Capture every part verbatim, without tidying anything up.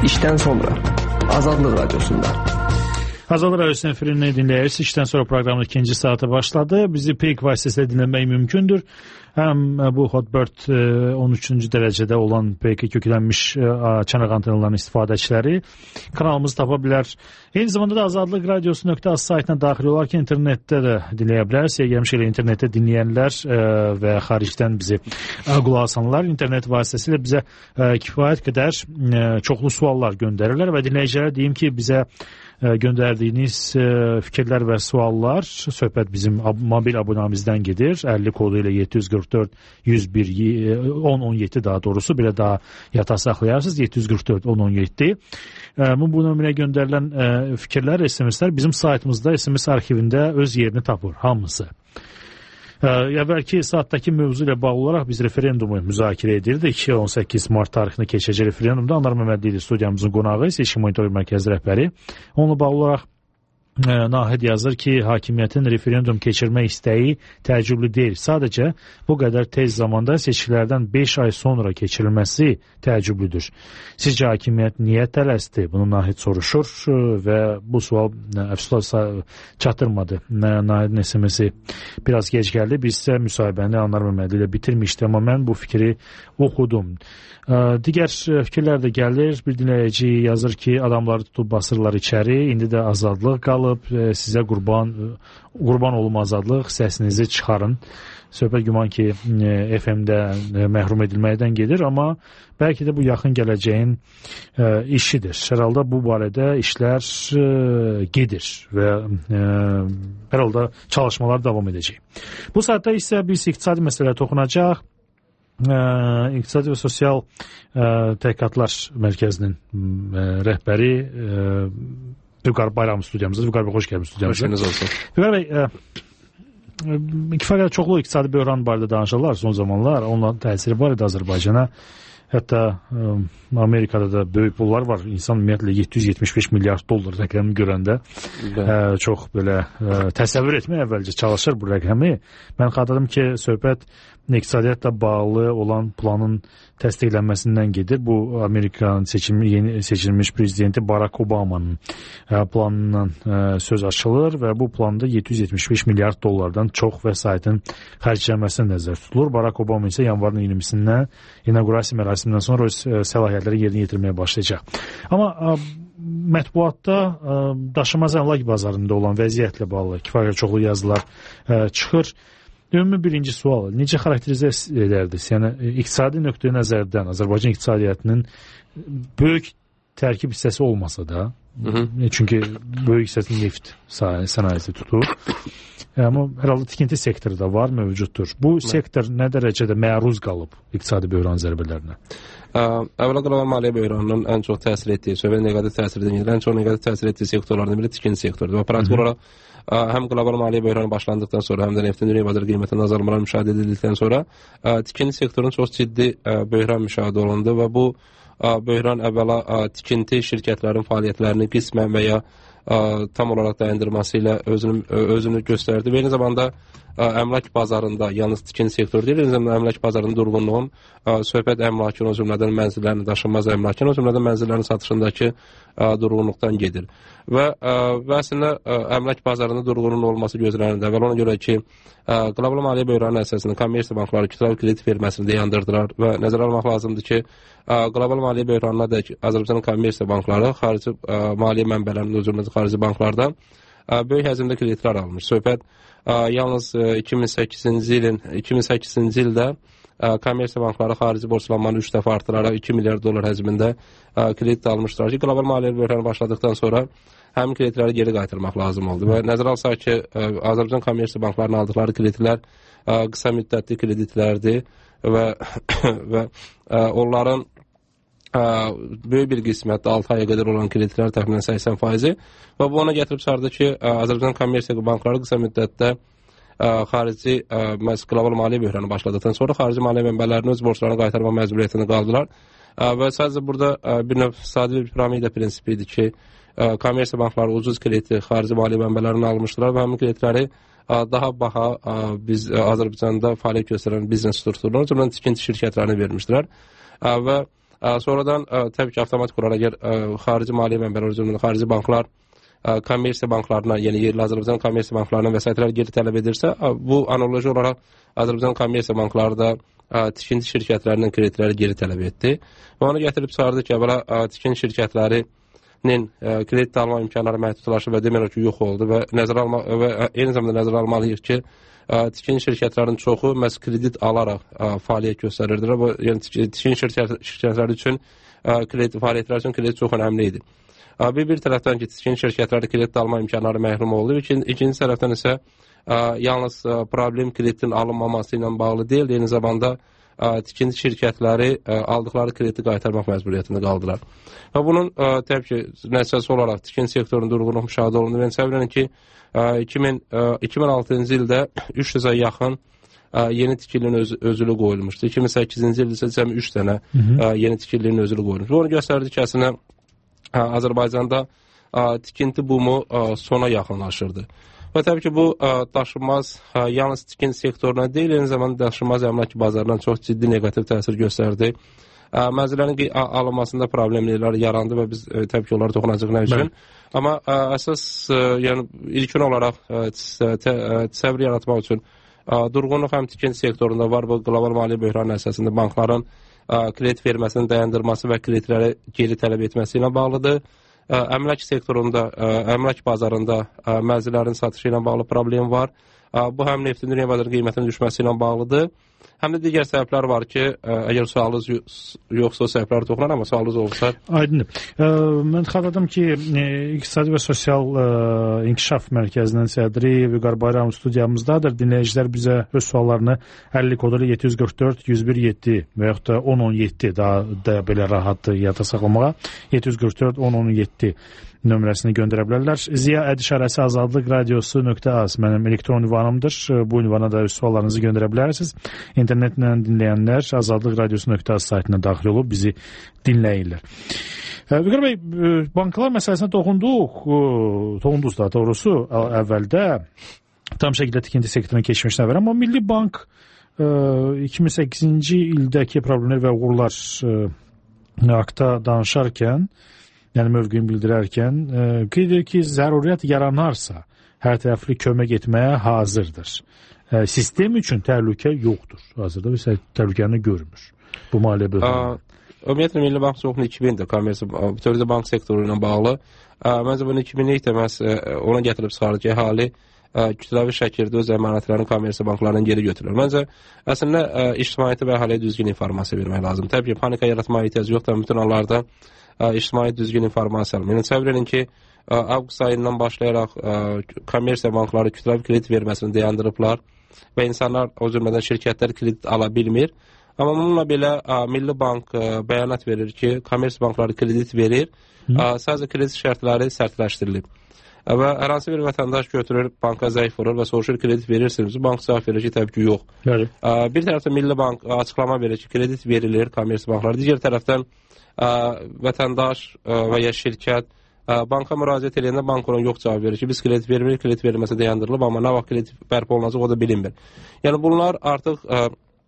İşten sonra Azadlıq Radyosunda. Azadlıq Radyosu'nun efirinden dinləyirsiniz. İşten sonra programın ikinci saati başladı. Bizi Peak vasitəsilə dinləmək mümkündür. Həm bu Hotbird on üçüncü dərəcədə olan Peak'e köklənmiş çanaq antennalarının istifadəçiləri kanalımızı tapa bilər. Eyni zamanda da azadlıq radyosu nöqtə az saytına daxil olarkən internetdə də dinləyə bilərsiniz. Gəlmiş elə internetdə dinləyənlər və xaricdən bizi qulaq asanlar internet vasitəsilə bizə kifayət qədər çoxlu suallar göndərirlər və dinləyicilərə deyim ki, bizə göndərdiyiniz fikirlər və suallar söhbət bizim mobil abunəmizdən gedir. əlli kodu ilə yeddi yüz qırx dörd yüz bir on on yeddi daha doğrusu belə daha yata saxlayarsınız. yeddi yüz qırx dörd on on yeddi. Bu, bu nömrəyə göndərilən fikirlər, S M S'lər bizim saytımızda S M S arxivində öz yerini tapır hamısı. Əvvəlki saatdakı mövzu ilə bağlı olaraq biz referendumu müzakirə edirdik. on səkkiz mart tarixində keçəcək referendumda Anar Məmmədli studiyamızın qonağı, seçki monitorinq mərkəzi rəhbəri. Onunla bağlı olaraq Nahid yazır ki, hakimiyyətin referendum keçirmək istəyi təəccüblü deyil. Sadəcə bu qədər tez zamanda seçkilərdən beş ay sonra keçirilməsi təəccüblüdür. Sizcə hakimiyyət niyə tələsdi? Bunu Nahid soruşur və bu sual əfsusla çatırmadı. Nahidin S M S'i biraz gec gəldi. Biz isə müsahibəni Anar Məmmədli ilə bitirmişdi, amma mən bu fikri oxudum. Digər fikirlər də gəlir. Bir dinləyici yazır ki, adamları tutub basırlar içəri, indi də azadlıq qalıb, sizə qurban qurban olum azadlıq, səsinizi çıxarın. Söhbət güman ki, F M-də məhrum edilməkdən gedir, amma bəlkə də bu yaxın gələcəyin işidir. Hər halda bu barədə işlər gedir və hər halda çalışmalar davam edəcək. Bu saatda isə biz iqtisadi məsələlərə toxunacaq. İqtisadi və Sosial Təhqiqatlar Mərkəzinin rəhbəri Vüqar Bayram studiyamızda. Vüqar bəy, xoş gəlmiş studiyamıza. Hoşunuz olsun. Vüqar bəy, kifayət çoxlu iqtisadi böhran barədə danışırlar son zamanlar. Onların təsiri var idi Azərbaycana. Hətta Amerikada da böyük pullar var. İnsan ümumiyyətlə yeddi yüz yetmiş beş milyard dollar rəqəmi görəndə ə, çox belə ə, təsəvvür etmək əvvəlcə çalışır bu rəqəmi. Mən xatırladım ki, söhbət iqtisadiyyatla bağlı olan planın təsdiqlənməsindən gedir. Bu Amerikanın seçilmiş, yeni seçilmiş prezidenti Barack Obama'nın ə, planından ə, söz açılır və bu planda yeddi yüz yetmiş beş milyard dollardan çox vəsaitin xərclənməsi nəzərdə tutulur. Barack Obama isə yanvarın iyirmisindən inaugurasiya mərasimindən sonra öz səlahiyyətləri yerinə yetirməyə başlayacaq. Amma ə, mətbuatda ə, daşınmaz əmlak bazarında olan vəziyyətlə bağlı kifayət çoxlu yazılar ə, çıxır. Ümumi birinci sual, necə xarakterizə edərdiniz? Yəni, iqtisadi nöqteyi nəzərdən Azərbaycan iqtisadiyyatının böyük tərkib hissəsi olmasa da, hı -hı. çünki böyük hissəsini neft sənayesi tutur. Amma hər halda tikinti sektoru da var, mövcuddur. Bu sektor nə dərəcədə məruz qalıb iqtisadi böhran zərbələrinə? Əvvəla qlobal maliyyə böhranının ən çox təsir etdiyi, söhbət neqativ təsir edilmir, ən çox neqativ təsir etdiyi sektorlardan biri tikinti sektorudur. Və praktik olaraq həm qlobal maliyyə böhranı başlandıqdan sonra, həm də neftin dünya bazarı qiymətinin azalmaları müşahidə edildikdən sonra tikinti sektorunun çox ciddi böhran müşahidə olundu və bu böhran əvvəla tikinti şirkətlərin fəaliyyətlərini qismən və ya tam olaraq dayandırması ilə özünü, özünü göstərdi. Və eyni zamanda əmlak bazarında, yalnız tikinti sektoru deyil, eyni zamanda əmlak bazarının durğunluğun söhbət əmlakın, o cümlədən mənzillərin, daşınmaz əmlakın, o cümlədən mənzillərin satışındakı durğunluqdan gedir. Və, və əslində əmlak bazarında durğunluğun olması gözlənildi. Və ona görə ki, qlobal maliyyə böhranı əsasında kommersiya bankları kütləvi kredit verməsini dayandırdılar və nəzərə almaq lazımdır ki, qlobal maliyyə böhranına da Azərbaycanın kommersiya bankları xarici maliyyə mənbələrinin özürləndi xarici banklardan böyük həcmdə kreditlər almış. Söhbət yalnız iki min səkkizinci ilin iki min səkkizinci ildə kommersiya bankları xarici borclanmanı üç dəfə artıraraq iki milyard dollar həcmində kredit almışlar ki, qlobal maliyyə böhranı başladıqdan sonra həmin kreditləri geri qaytarmaq lazım oldu. Və nəzərə alsaq ki, Azərbaycan kommersiya banklarının aldıqları kreditlər qısa müddətli kreditlərdir və, və onların böyük bir qismətdə altı aya qədər olan kreditlər təxminən səksən faizi və bu ona gətirib çıxardı ki, Azərbaycan kommersiya bankları qısa müddətdə xarici qlobal maliyyə böhranı başladıqdan sonra xarici maliyyə mənbələrinin öz borclarını qaytarma məcburiyyətini qaldılar və sadəcə burada bir növ sadə bir piramida prinsipi idi ki, kommersiya bankları ucuz krediti xarici maliyyə mənbələrini almışdılar və həmin kreditləri daha baha biz Azərbaycanda fəaliyyət göstərən biznes strukturlarına, cümlədən tikinti şirkətlərini vermişdilər və Sonradan təbii ki, avtomatik olaraq əgər xarici maliyyə mənbələri üzrə xarici banklar kommersiya banklarına, yəni yerli Azərbaycan kommersiya banklarına vəsaitlər geri tələb edirsə, bu analoji olaraq Azərbaycan kommersiya bankları da tikinti şirkətlərinin kreditləri geri tələb etdi. Və onu gətirib çıxardı ki, əvvəla tikinti şirkətlərinin kredit alma imkanları məhdudlaşıb və demək ki, yox oldu və nəzərə alma və eyni zamanda nəzərə almalıyıq ki, tikinti şirkətlərinin çoxu məhz kredit alaraq fəaliyyət göstərirdilər. Bu, yəni tikinti şirkətləri üçün kredit fəaliyyətlər üçün kredit çox önəmli idi. Bir, bir tərəfdən ki, tikinti şirkətləri kredit alma imkanları məhrum oldu. İkinci, ikinci tərəfdən isə ə, yalnız ə, problem kreditin alınmaması ilə bağlı deyil, eyni zamanda ə, tikinti şirkətləri ə, aldıqları krediti qaytarmaq məcburiyyətində qaldılar. Və bunun ə, təbii ki, nəticəsi olaraq tikinti sektorunun durğunluq müşahidə olundu. Mən səvirəm ki, ə, iki min, ə, iki min altıncı ildə üç yüzə yaxın ə, yeni tikilinin öz, özülü qoyulmuşdu. iki min səkkizinci ildə isə cəmi üç dənə ə, yeni tikilinin özülü qoyulmuşdu. Onu göstərdi ki, əslində Azərbaycanda ə, tikinti bumu ə, sona yaxınlaşırdı. Və təbii ki, bu ə, daşınmaz ə, yalnız tikinti sektoruna deyil, eyni zamanda daşınmaz əmlak bazarından çox ciddi neqativ təsir göstərdi. Ə, Mənzillərin alınmasında problemlər yarandı və biz ə, təbii ki, onlara toxunacaq nə üçün. Amma ə, əsas ə, yəni, ilkin olaraq ə, təsəvvür yaratmaq üçün ə, durğunluq həm tikinti sektorunda var, bu qlobal maliyyə böhranı əsasında bankların kredit verməsinin dayandırması və kreditləri geri tələb etməsi ilə bağlıdır. Əmlak sektorunda, əmlak bazarında mənzillərin satışı ilə bağlı problem var. Bu həm neftin dünya bazarı qiymətinin düşməsi ilə bağlıdır. Həm də digər səbəblər var ki, əgər sualınız yoxsa o səbəbləri toxunar, amma sualınız olsa... Aydındır. Mən xatırladım ki, İqtisadi və Sosial İnkişaf Mərkəzinin sədri Vüqar Bayram studiyamızdadır. Dinləyicilər bizə öz suallarını əlli kodu yeddi yüz qırx dörd yüz bir yeddi və yaxud da on on yeddi daha da belə rahatdır yada saxlamağa. yeddi yüz qırx dörd on on yeddi nömrəsini göndərə bilərlər. Ziya Ədişarəsi Azadlıq Radiosu nöqtə az mənim elektron ünvanımdır. Bu ünvana da öz suallarınızı göndərə bilərsiniz. İnternetlə dinləyənlər Azadlıq Radiosu nöqtə az saytına daxil olub bizi dinləyirlər. Vüqar bəy, bankalar məsələsinə toxunduq, toxundunuz da doğrusu əvvəldə tam şəkildə tikinti sektoruna keçmişdən əvvəl, amma Milli Bank iki min səkkizinci ildəki problemlər və uğurlar haqda danışarkən, yəni mövqeyi bildirərkən qeyd edir ki, zəruriyyət yaranarsa hər tərəfli kömək etməyə hazırdır. Sistem üçün təhlükə yoxdur. Hazırda biz təhlükəni görmür. Bu maliyyə böhranı. Ümumiyyətlə Milli Bank çoxunu iki mindir kommersiya, bütövlükdə bank sektoru ilə bağlı. Məncə bunu iki minlik də məhz ona gətirib çıxardı ki, əhali kütləvi şəkildə öz əmanətlərini kommersiya banklarından geri götürür. Məncə əslində ictimaiyyətə və əhaliyə düzgün informasiya vermək lazım. Təbii ki, panika yaratmağa ehtiyac yoxdur. Bütün hallarda ictimaiyyət düzgün informasiya alır. Yəni, səvr edin ki, avqust ayından başlayaraq kommersiya bankları kütləvi kredit verməsini dayandırıblar və insanlar, o cümlədən şirkətlər kredit ala bilmir. Amma bununla belə Milli Bank bəyanat verir ki, kommersiya bankları kredit verir, sadəcə kredit şərtləri sərtləşdirilib. Və hər hansı bir vətəndaş götürür, banka zəif vurur və soruşur, kredit verirsiniz. Bank cavab verir ki, təbii ki, yox. Bəli. Bir tərəfdən Milli Bank açıqlama verir ki, kredit verilir kommersiya bankları. Digər tərəfdən vətəndaş və ya şirkət banka müraciət edəndə bank ona yox cavab verir ki, biz kredit vermirik, kredit verilməsi dayandırılıb, amma nə vaxt kredit bərpa olunacaq o da bilinmir. Yəni bunlar artıq ə,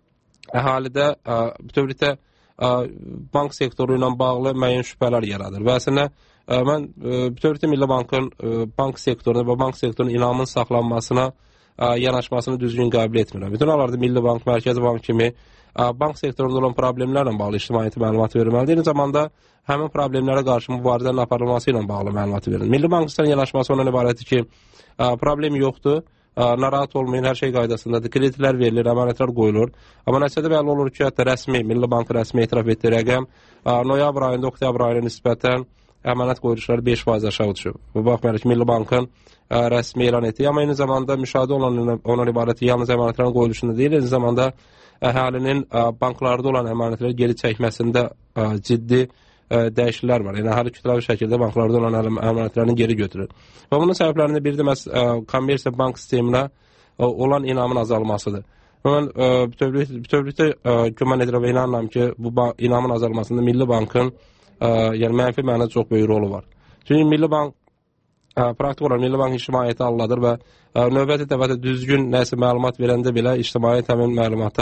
əhalidə ə, bütövlükdə ə, bank sektoru ilə bağlı müəyyən şübhələr yaradır. Və əslində ə, mən ə, bütövlükdə Milli Bankın ə, bank sektoruna və bank sektorunun inamın saxlanmasına ə, yanaşmasını düzgün qəbul etmirəm. Bütün hallarda Milli Bank, Mərkəzi Bank kimi bank sektorunda olan problemlərlə bağlı ictimaiyyətə məlumat verilməlidir. Eyni zamanda həmin problemlərə qarşı mübarizənin aparılması ilə bağlı məlumat verilir. Milli Bankın yanaşması ondan ibarətdir ki, problem yoxdur, narahat olmayın, hər şey qaydasındadır, kreditlər verilir, əmanətlər qoyulur. Amma nəticədə bəli olur ki, hətta rəsmi, Milli Bank rəsmi etiraf etdiyi rəqəm noyabr ayında, oktyabr ayına nisbətən əmanət qoyuluşları beş faiz aşağı düşüb. Bu baxmayaraq ki, Milli Bankın rəsmi elan etdiyi, amma eyni zamanda müşahidə olan ondan ibarət yalnız əmanətlərin qoyuluşunda deyil, eyni zamanda əhalinin banklarda olan əmanətləri geri çəkməsində ciddi dəyişikliklər var. Yəni, əhali kütləvi şəkildə banklarda olan əmanətlərini geri götürür. Və bunun səbəblərində biri də məhz kommersiya bank sisteminə olan inamın azalmasıdır. Mən bütövlükdə güman edirəm və inanıram ki, bu inamın azalmasında Milli Bankın yəni mənfi mənada çox böyük rolu var. Çünki Milli Bank praktik olaraq Milli Bank ictimaiyyəti alladır və növbəti dəfədə düzgün nəsə məlumat verəndə belə ictimaiyyət həmin məlumata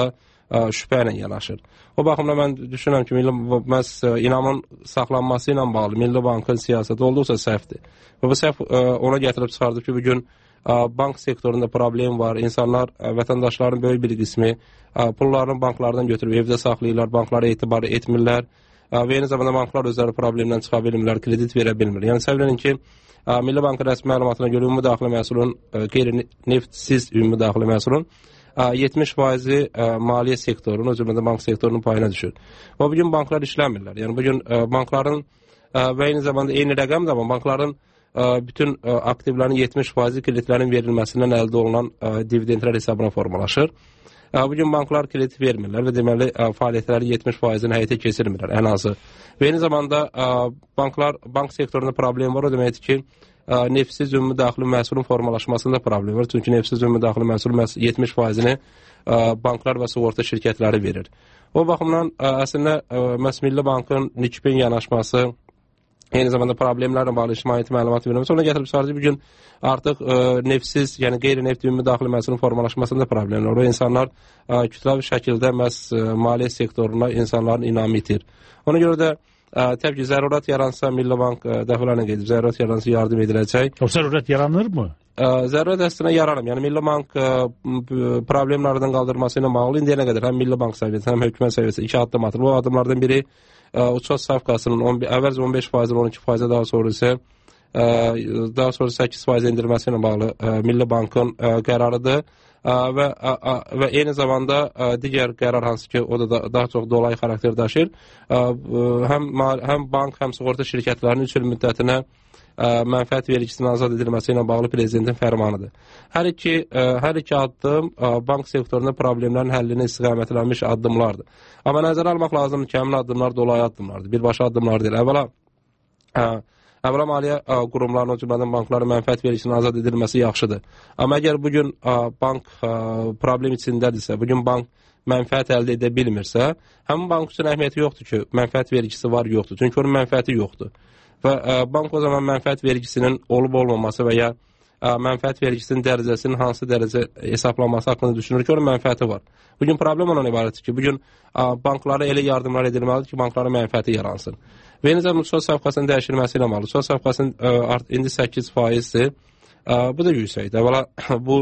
şübhə ilə yanaşır. O baxımdan mən düşünürəm ki, Milli məhz inamın saxlanması ilə bağlı Milli Bankın siyasəti olduqca səhvdir. Və bu səhv ona gətirib çıxardı ki, bugün bank sektorunda problem var. İnsanlar, vətəndaşların böyük bir qismi pullarını banklardan götürüb evdə saxlayırlar, banklara etibar etmirlər və eyni zamanda banklar özləri problemdən çıxa bilmirlər, kredit verə bilmir. Yəni səbəblərin ki, Milli Bankın rəsmi məlumatına görə ümumi daxili məhsulun, qeyri-neftsiz ümumi daxili məhsulun yetmiş faizi maliyyə sektorunun, o cümlədə bank sektorunun payına düşür. Və bugün banklar işləmirlər. Yəni bugün bankların və eyni zamanda eyni rəqəm də amma bankların bütün aktivlərin yetmiş faizi kreditlərin verilməsindən əldə olunan dividendlər hesabına formalaşır. Bugün banklar kredit vermirlər və deməli fəaliyyətləri yetmiş faizini həyata keçirmirlər ən azı. Və eyni zamanda banklar, bank sektorunda problem var, o deməkdir ki, neftsiz ümumi daxili məhsulun formalaşmasında problem var. Çünki neftsiz ümumi daxili məhsulun yetmiş faizini banklar və sığorta şirkətləri verir. O baxımdan əslində məhz Milli Bankın nikbin yanaşması, eyni zamanda problemlərlə bağlı ictimaiyyəti məlumat verməsi ona gətirib çıxardı ki, bugün artıq neftsiz, yəni qeyri-neft ümumi daxili məhsulun formalaşmasında problemlər var. O insanlar kütləvi şəkildə məhz maliyyə sektoruna insanların inamı itir. Ona görə də təbii ki, zərurət yaransa Milli Bank dəfələrlə gedib, zərurət yaransa yardım ediləcək. O zərurət yaranır mı? Zərurət əslində yaranır. Yəni Milli Bank problemlərdən qaldırması ilə bağlı indiyənə qədər həm Milli Bank səviyyəsi, həm hökumət səviyyəsi iki addım atır. Bu adımlardan biri uçoz stavkasının əvvəlcə on beş faizdən on iki faizə, daha sonra isə daha sonra səkkiz faiz endirməsi ilə bağlı Milli Bankın qərarıdır. Və, və eyni zamanda digər qərar hansı ki, o da daha çox dolayı xarakter daşıyır. Həm, həm bank, həm sığorta şirkətlərinin üç il müddətinə mənfəət vergisinin azad edilməsi ilə bağlı prezidentin fərmanıdır. Hər iki, hər iki addım bank sektorunda problemlərin həllinə istiqamətlənmiş addımlardır. Amma nəzərə almaq lazımdır ki, həmin addımlar dolayı addımlardır. Birbaşa addımlar deyil. Əvvəla, əvvəla maliyyə qurumlarının, o cümlədən bankların mənfəət vergisinin azad edilməsi yaxşıdır. Amma əgər bugün bank problem içindədirsə, bugün bank mənfəət əldə edə bilmirsə, həmin bank üçün əhəmiyyəti yoxdur ki, mənfəət vergisi var, yoxdur. Çünki onun mənfəəti yoxdur. Və bank o zaman mənfəət vergisinin olub-olmaması və ya mənfəət vergisinin dərəcəsinin hansı dərəcə hesablanması haqqında düşünür ki, onun mənfəəti var. Bugün problem ondan ibarətdir ki, bugün banklara elə yardımlar edilməlidir ki, banklara mənfəəti yaransın. Və eyni zamanda uçoz safkasının dəyişilməsi ilə bağlı. Uçoz safkasının indi səkkiz faizdir. Bu da yüksəkdir. Əvvəla bu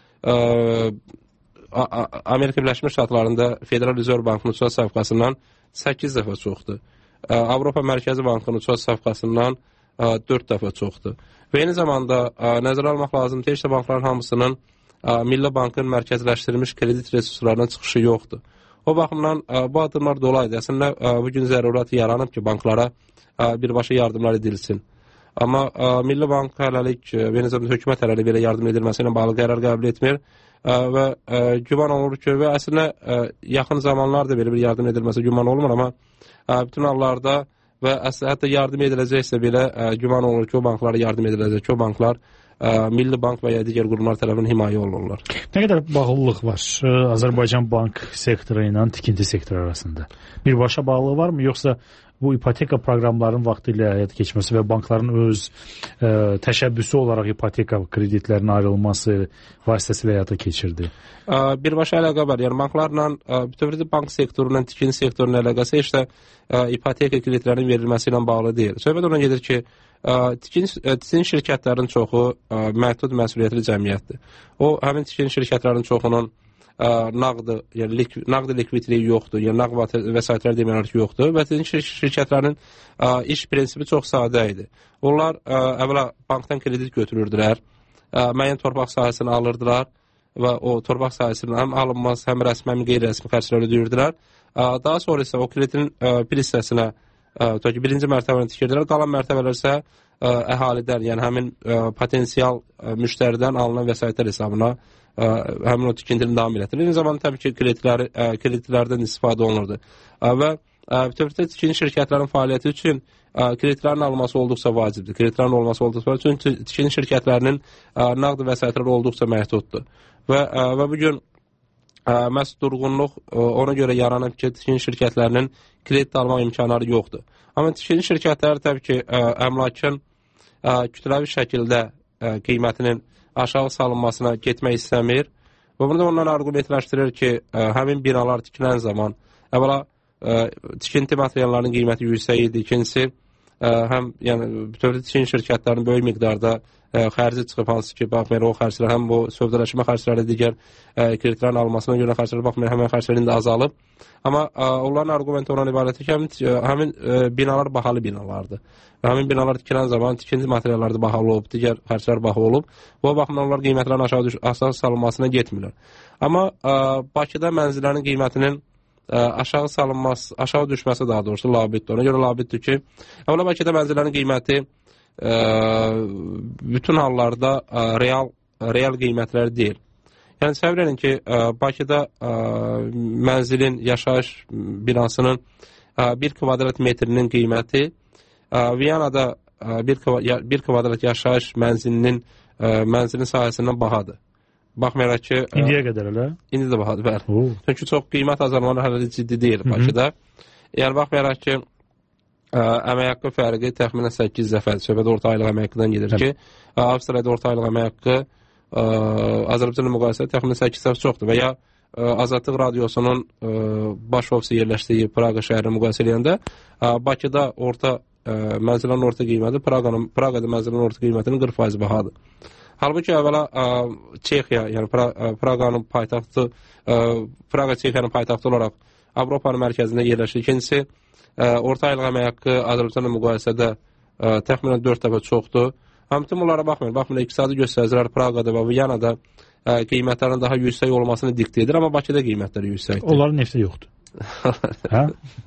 Amerika Birləşmiş Ştatlarında Federal Rezerv Bankının uçoz safkasından səkkiz dəfə çoxdur. Avropa Mərkəzi Bankının uçoz safkasından dörd dəfə çoxdur. Və eyni zamanda nəzərə almaq lazımdır ki, bankların hamısının Milli Bankın mərkəzləşdirilmiş kredit resurslarına çıxışı yoxdur. O baxımdan bu addımlar dolayıdır. Əslində bugün zərurət yaranıb ki, banklara birbaşa yardımlar edilsin. Amma Milli Bank hələlik və eyni zamanda hökumət hələlik belə yardım edilməsi ilə bağlı qərar qəbul etmir və güman olunur ki, və əslində yaxın zamanlarda belə bir yardım edilməsi güman olmur, amma bütün hallarda və əslində hətta yardım ediləcəksə belə güman olunur ki, o banklara yardım ediləcək ki, o banklar Milli Bank və ya digər qurumlar tərəfindən himayə olunurlar. Nə qədər bağlılıq var Azərbaycan bank sektoru ilə tikinti sektoru arasında? Birbaşa bağlılığı varmı, yoxsa bu ipoteka proqramlarının vaxtı ilə həyata keçməsi və bankların öz ə, təşəbbüsü olaraq ipoteka kreditlərinin ayrılması vasitəsilə həyata keçirdi? Birbaşa əlaqə var. Yəni banklarla, bütövlükdə bank sektorunun, tikinti sektorunun əlaqəsi işte ipoteka kreditlərinin verilməsi ilə bağlı deyil. Söhbət ona gedir ki, tikinti şirkətlərin çoxu məhdud məsuliyyətli cəmiyyətdir. O, həmin tikinti şirkətlərin çoxunun nağdı, yəni lik, nağdı likvidliyi yoxdur, yəni nağd vəsaitlər demək ki, yoxdur və tikinti şirkətlərin iş prinsipi çox sadə idi. Onlar əvvəla bankdan kredit götürürdülər, müəyyən torpaq sahəsini alırdılar və o torpaq sahəsinin həm alınmaz, həm rəsmi, həm qeyri-rəsmi xərcləri ödəyirdilər. Daha sonra isə o kreditin bir hissəsinə birinci mərtəbəni tikirdilər, qalan mərtəbələr isə əhalidən, yəni həmin potensial müştəridən alınan vəsaitlər hesabına həmin o tikintini davam etdirir. Eyni zamanda təbii ki, kreditlər, kreditlərdən istifadə olunurdu. Və bütövlükdə tikinti şirkətlərin fəaliyyəti üçün kreditlərin alınması olduqca vacibdir. Kreditlərin olması olduqca vacibdir. Çünki tikinti şirkətlərinin nağd vəsaitləri olduqca məhduddur. Və, və bugün məhz durğunluq ona görə yaranıb ki, tikinti şirkətlərinin kredit almaq imkanları yoxdur. Amma tikinti şirkətləri təbii ki, əmlakın kütləvi şəkildə qiymətinin aşağı salınmasına getmək istəmir Və bunu da ondan argumentləşdirir ki, ə, həmin binalar tikilən zaman əvvəla ə, tikinti materiallarının qiyməti yüksək idi, ikincisi ə, həm yəni bütövlükdə tikinti şirkətlərinin böyük miqdarda ə, xərci çıxıb, hansı ki, baxmayaraq o xərclər həm bu sövdələşmə xərcləri, digər ə, kreditlərin alınmasına görə xərcləri baxmayaraq həmin xərclər indi azalıb. Amma ə, onların argumenti ondan ibarətdir ki, həmin, həmin ə, binalar bahalı binalardır. Və həmin binalar tikilən zaman tikinti materialları da bahalı olub, digər xərclər bahalı olub. Bu baxımdan onlar qiymətlərin aşağı, düş aşağı salınmasına getmirlər. Amma ə, Bakıda mənzillərin qiymətinin ə, aşağı salınması, aşağı düşməsi daha doğrusu labiddir. Ona görə labiddir ki, əvvəla Bakıda mənzillərin qiyməti ə, bütün hallarda ə, real, real qiymətləri deyil. Yəni səbəb verin ki, ə, Bakıda ə, mənzilin, yaşayış binasının ə, bir kvadrat metrinin qiyməti ə, Viyanada ə, bir, bir kvadrat yaşayış mənzilinin ə, mənzilin sahəsindən bahadır. Baxmayaraq ki, indiyə qədər elə? İndi də bahadır, bəli. Çünki çox qiymət azalmaları hələ ciddi deyil Bakıda. Yəni baxmayaraq ki, ə, əmək haqqı fərqi təxminən səkkiz dəfədir. Söhbət orta aylıq əmək haqqıdan gedir ki, ə, Avstriyada orta aylıq əmək haqqı ə, Azərbaycanla müqayisədə təxminən səkkiz dəfə çoxdur. Və ya ə, Azadlıq Radiosunun ə, baş ofisi yerləşdiyi Praqa şəhərini müqayisə edəndə Bakıda orta ə, mənzillərin orta qiyməti Praqanın Praqada mənzillərin orta qiymətinin qırx faiz bahadır. Halbuki əvvəla ə, Çexiya, yəni pra, ə, Praqanın paytaxtı, ə, Praqa Çexiyanın paytaxtı olaraq Avropanın mərkəzində yerləşir. İkincisi, ə, orta aylıq əmək haqqı Azərbaycanla müqayisədə ə, təxminən dörd dəfə çoxdur. Amma bütün bunlara baxmayın, baxmayın, iqtisadi göstəricilər Praqada və Viyanada ə, qiymətlərin daha yüksək olmasını diktə edir, amma Bakıda qiymətləri yüksəkdir. Onların nefti yoxdur. Hə?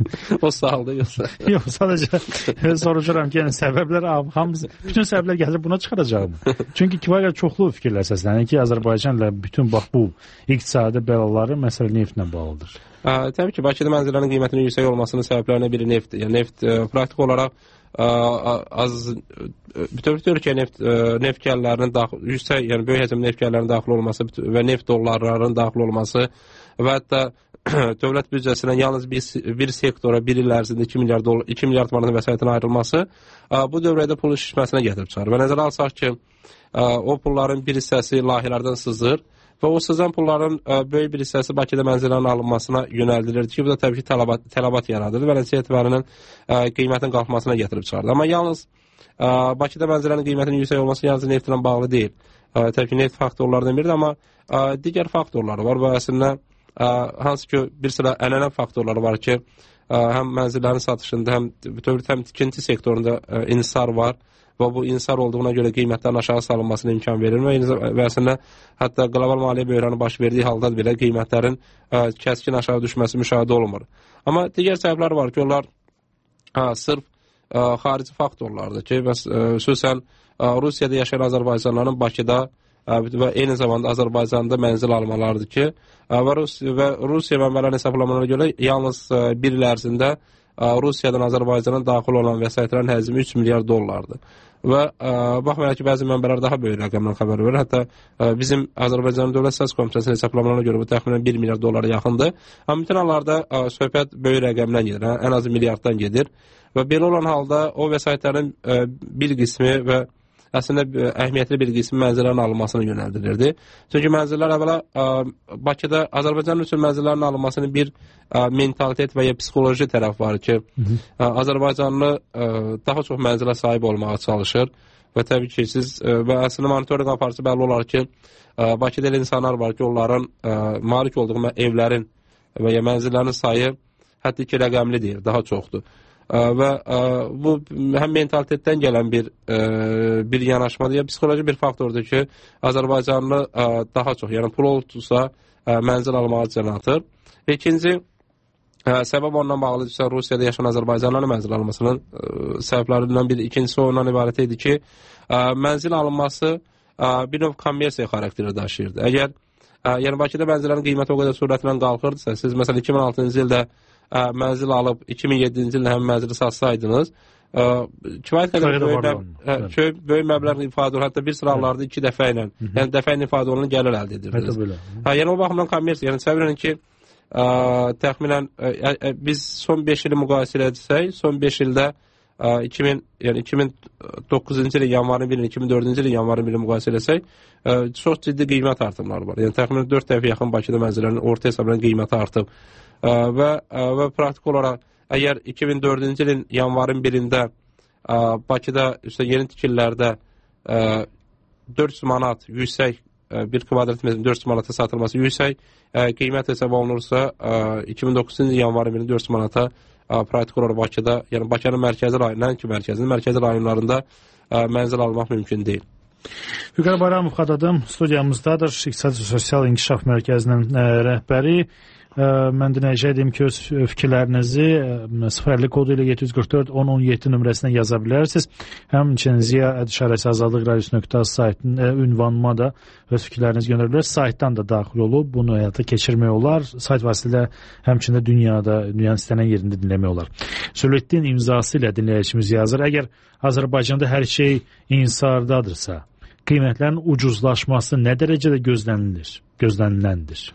O sağolda yoxsa? Yox, sadəcə soruşuram ki, yəni səbəblər hamısı, bütün səbəblər gətirib buna çıxaracağım. Çünki kifayət çoxlu fikirlər səslənir ki, Azərbaycanla bütün bax bu iqtisadi bəlaları məsələ neftlə bağlıdır. Ə, təbii ki, Bakıda mənzillərin qiymətinin yüksək olmasının səbəblərindən biri neftdir. Yəni neft ə, praktik olaraq ə, az bütövlükdə ölkəyə neft ə, neft gəlirlərinin daxil, yüksək, yəni böyük həcmli neft gəlirlərinin daxil olması və neft dollarlarının daxil olması və hətta dövlət büdcəsindən yalnız bir, bir sektora bir il ərzində iki milyard dolar, iki milyard manatın vəsaitin ayrılması ə, bu dövrədə pulun şişməsinə gətirib çıxarır. Və nəzərə alsaq ki, ə, o pulların bir hissəsi layihələrdən sızır və o sızan pulların ə, böyük bir hissəsi Bakıda mənzillərin alınmasına yönəldilirdi ki, bu da təbii ki, tələbat, tələbat yaradır və nəticə etibarilə qiymətin qalxmasına gətirib çıxardı. Amma yalnız ə, Bakıda mənzillərin qiymətinin yüksək olması yalnız neftlə bağlı deyil. Ə, təbii ki, neft faktorlardan biridir, amma ə, digər faktorlar var və əslində ə, hansı ki, bir sıra ənənə faktorları var ki, ə, həm mənzillərin satışında, həm bütövlükdə həm tikinti sektorunda ə, insar var. Və bu insar olduğuna görə qiymətlərin aşağı salınmasına imkan verir və əslində hətta qlobal maliyyə böhranı baş verdiyi halda belə qiymətlərin ə, kəskin aşağı düşməsi müşahidə olunmur. Amma digər səbəblər var ki, onlar ə, sırf ə, xarici faktorlardır ki, və ə, xüsusən ə, Rusiyada yaşayan Azərbaycanların Bakıda ə, və eyni zamanda Azərbaycanda mənzil almalarıdır ki, ə, və, Rus və Rusiya mənbələrin hesablamalarına görə yalnız ə, bir il ərzində ə, Rusiyadan Azərbaycana daxil olan vəsaitlərin həcmi üç milyard dollardır. Və ə, baxmayaraq ki, bəzi mənbələr daha böyük rəqəmdən xəbər verir. Hətta ə, bizim Azərbaycan Dövlət Səhs Komitəsinin hesablamalarına görə bu təxminən bir milyard dollara yaxındır. Amma bütün hallarda ə, söhbət böyük rəqəmdən gedir, hə? Ən azı milyarddan gedir. Və belə olan halda o vəsaitlərin ə, bir qismi və əslində ə, əhəmiyyətli bir qismi mənzillərin alınmasına yönəldilirdi. Çünki mənzillər əvvəla ə, Bakıda Azərbaycan üçün mənzillərin alınmasının bir ə, mentalitet və ya psixoloji tərəf var ki, ə, Azərbaycanlı ə, daha çox mənzilə sahib olmağa çalışır və təbii ki, siz ə, və əslində monitorinq aparıcı bəlli olar ki, ə, Bakıda elə insanlar var ki, onların ə, malik olduğu evlərin və ya mənzillərin sayı hətta ki, rəqəmli deyil, daha çoxdur. Ə, və ə, bu həm mentalitetdən gələn bir ə, bir yanaşmadır, ya psixoloji bir faktordur ki, Azərbaycanlı ə, daha çox, yəni pul olursa ə, mənzil almağa can atır. Və ikinci ə, səbəb ondan bağlıdırsa, Rusiyada yaşayan Azərbaycanlıların mənzil almasının ə, səbəblərindən biri, ikincisi ondan ibarət idi ki, ə, mənzil alınması ə, bir növ kommersiya xarakteri daşıyırdı. Əgər ə, yəni Bakıda mənzillərin qiyməti o qədər sürətlə qalxırdısa, siz məsələn iki min altıncı ildə ə, mənzil alıb iki min yeddinci ildə həmin mənzili satsaydınız, ə, kifayət qədər böyük, məb hə, böyük məbləğ ifadə olunur, hətta bir sıralarda iki dəfə ilə, yəni dəfə ilə ifadə olunan gəlir əldə edirdiniz. Hə, yəni o baxımdan kommersiya, yəni səbəb ki, ə, təxminən ə, ə, biz son beş ili müqayisə etsək, son beş ildə iki min yəni iki min doqquzuncu ilin yanvarın birini iki min dördüncü ilin yanvarın birini müqayisə etsək, çox ciddi qiymət artımları var. Yəni təxminən dörd dəfə yaxın Bakıda mənzillərin orta hesabla qiyməti artıb və və praktik olaraq əgər iki min dördüncü ilin yanvarın birində Bakıda üstə yeni tikililərdə dörd yüz manat yüksək bir kvadrat metrin dörd yüz manata satılması yüksək qiymət hesab olunursa iki min doqquzuncu ilin yanvarın birində dörd yüz manata praktik olaraq Bakıda, yəni Bakının mərkəzi rayon, nəinki mərkəzinin mərkəzi rayonlarında mənzil almaq mümkün deyil. Vüqar Bayramov xadadım studiyamızdadır. İqtisadi Sosial İnkişaf Mərkəzinin rəhbəri. Mən dinləyəcəydim ki, öz fikirlərinizi sıfır əlli kodu ilə yeddi yüz qırx dörd on on yeddi nömrəsinə yaza bilərsiniz. Həmçinin Ziya İşarəsi Azadlıq Radiosu nöqtə az saytının ünvanıma da öz fikirlərinizi göndərə bilərsiniz. Saytdan da daxil olub bunu həyata keçirmək olar. Sayt vasitəsilə həmçinin dünyada, dünyanın istənilən yerində dinləmək olar. Sülhüddin imzası ilə dinləyicimiz yazır. Əgər Azərbaycanda hər şey insardadırsa, qiymətlərin ucuzlaşması nə dərəcədə gözlənilir, gözləniləndir?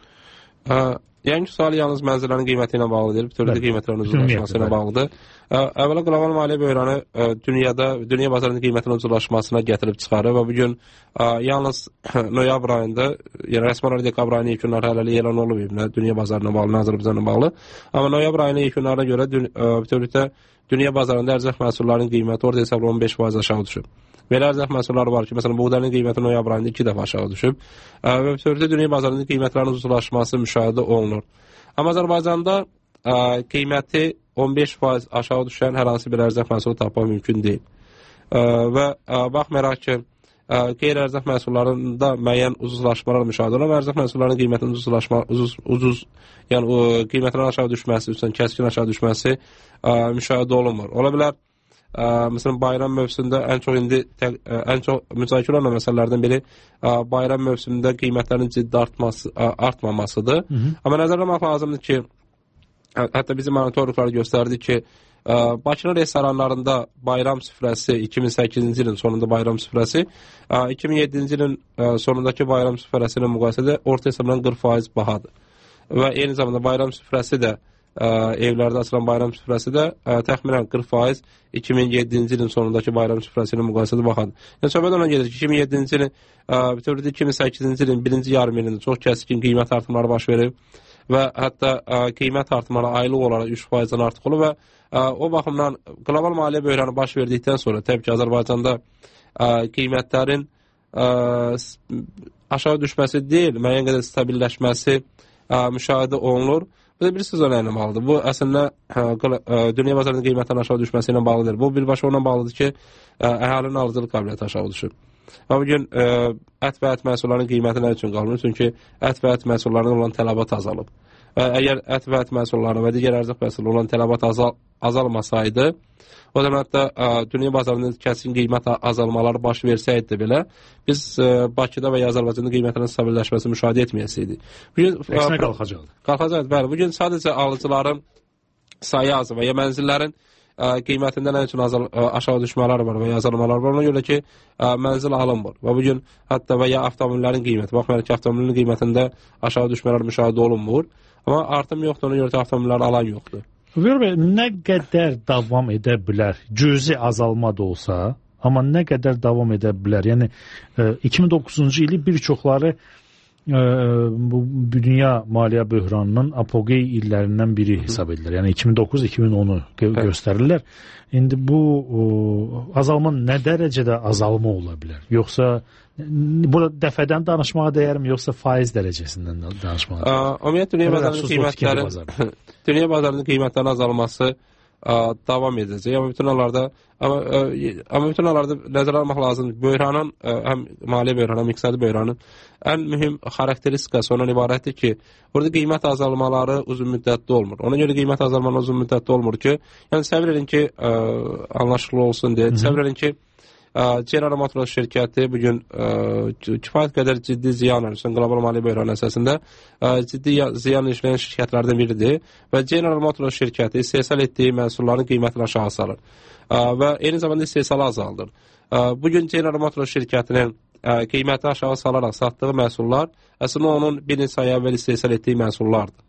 Yəni ki, sual yalnız mənzillərin qiyməti ilə bağlıdır, bütövlükdə qiymətlərin ucuzlaşması ilə bağlıdır. Əvvəla qlobal maliyyə böhranı dünyada, dünya bazarında qiymətin ucuzlaşmasına gətirib çıxarır və bugün yalnız noyabr ayında, yəni rəsmi olaraq dekabr ayının yekunları hələlik elan olub, dünya bazarına bağlı, Azərbaycanla bağlı. Amma noyabr ayının yekunlarına görə bütövlükdə dünya bazarında ərzaq məhsullarının qiyməti orta hesabla on beş faiz aşağı düşüb. Belə ərzaq məhsulları var ki, məsələn, buğdanın qiyməti noyabr ayında iki dəfə aşağı düşüb və bütövlükdə dünya bazarında qiymətlərin ucuzlaşması müşahidə olunur. Amma Azərbaycanda qiyməti on beş faiz aşağı düşən hər hansı bir ərzaq məhsulu tapmaq mümkün deyil. Və baxmayaraq ki, qeyri-ərzaq məhsullarında müəyyən ucuzlaşmalar müşahidə olunur, ərzaq məhsullarının qiymətinin ucuzlaşma, ucuz, ucuz, yəni qiymətlərin aşağı düşməsi, üstən kəskin aşağı düşməsi müşahidə olunmur. Ola bilər, məsələn, bayram mövsümündə ən çox indi ən çox müzakirə olunan məsələlərdən biri bayram mövsümündə qiymətlərin ciddi artması, artmamasıdır. Hı -hı. Amma nəzərdə almaq lazımdır ki, hətta bizim monitorluqları göstərdi ki, Bakının restoranlarında bayram süfrəsi iki min səkkizinci ilin sonunda bayram süfrəsi iki min yeddinci ilin sonundakı bayram süfrəsi ilə müqayisədə orta hesabla qırx faiz bahadır. Və eyni zamanda bayram süfrəsi də evlərdə açılan bayram süfrəsi də təxminən qırx faiz iki min yeddinci ilin sonundakı bayram süfrəsi ilə müqayisədə baxadır. Yəni söhbət ona gedir ki, iki min yeddinci ilin bütövlükdə iki min səkkizinci ilin birinci yarım ilində çox kəskin qiymət artımları baş verib və hətta qiymət artımları aylıq olaraq üç faizdən artıq olub və o baxımdan qlobal maliyyə böhranı baş verdikdən sonra təbii ki, Azərbaycanda qiymətlərin aşağı düşməsi deyil, müəyyən qədər stabilləşməsi müşahidə olunur. Bu da bir söz ilə bağlıdır. Bu əslində dünya bazarında qiymətlərin aşağı düşməsi ilə bağlıdır. Bu birbaşa ona bağlıdır ki, əhalinin alıcılıq qabiliyyəti aşağı düşür. Və bugün ət və ət məhsullarının qiyməti nə üçün qalmır? Çünki ət və ət məhsullarına olan tələbat azalıb. Və əgər ət və ət məhsullarına və digər ərzaq məhsullarına olan tələbat azal, azalmasaydı, o zaman hətta dünya bazarında kəskin qiymət azalmaları baş versəydi belə, biz Bakıda və ya Azərbaycanda qiymətlərin stabilləşməsi müşahidə etməyəsiydik. Əksinə qalxacaqdır. Qalxacaqdır, bəli. Bugün sadəcə alıcıların sayı azı və ya mənzillərin qiymətində nə üçün azal, aşağı düşmələr var və ya azalmalar var. Ona görə ki, mənzil alınmır. Və bugün hətta və ya avtomobillərin qiyməti, baxmayaraq ki, avtomobilin qiymətində aşağı düşmələr müşahidə olunmur. Amma artım yoxdur, ona görə ki, avtomobilləri alan yoxdur. Vüqar bəy, nə qədər davam edə bilər? Cüzi azalma da olsa, amma nə qədər davam edə bilər? Yəni, iki min doqquzuncu ili bir çoxları bu dünya maliyyə böhranının apogey illərindən biri hesab edilir. Yəni iki min doqquz iki min onu gö göstərirlər. İndi bu o, azalma nə dərəcədə azalma ola bilər? Yoxsa burada dəfədən danışmağa dəyərmi, yoxsa faiz dərəcəsindən danışmağa dəyər? Ümumiyyətlə dünya bazarının qiymətləri dünya bazarının qiymətlərin azalması ə, davam edəcək. Amma bütün hallarda amma, ə, amma bütün hallarda nəzərə almaq lazımdır. Böhranın ə, həm maliyyə böhranı, həm iqtisadi böhranın ən mühüm xarakteristikası ondan ibarətdir ki, burada qiymət azalmaları uzun müddətli olmur. Ona görə qiymət azalmaları uzun müddətli olmur ki, yəni səbr edin ki, ə, anlaşıqlı olsun deyə. Səbr edin ki, General Motors şirkəti bugün kifayət qədər ciddi ziyan, qlobal maliyyə böhranı əsasında ciddi ziyan işləyən şirkətlərdən biridir və General Motors şirkəti istehsal etdiyi məhsulların qiymətini aşağı salır və eyni zamanda istehsalı azaldır. Bugün General Motors şirkətinin qiyməti aşağı salaraq satdığı məhsullar əslində onun bir neçə ay əvvəl istehsal etdiyi məhsullardır.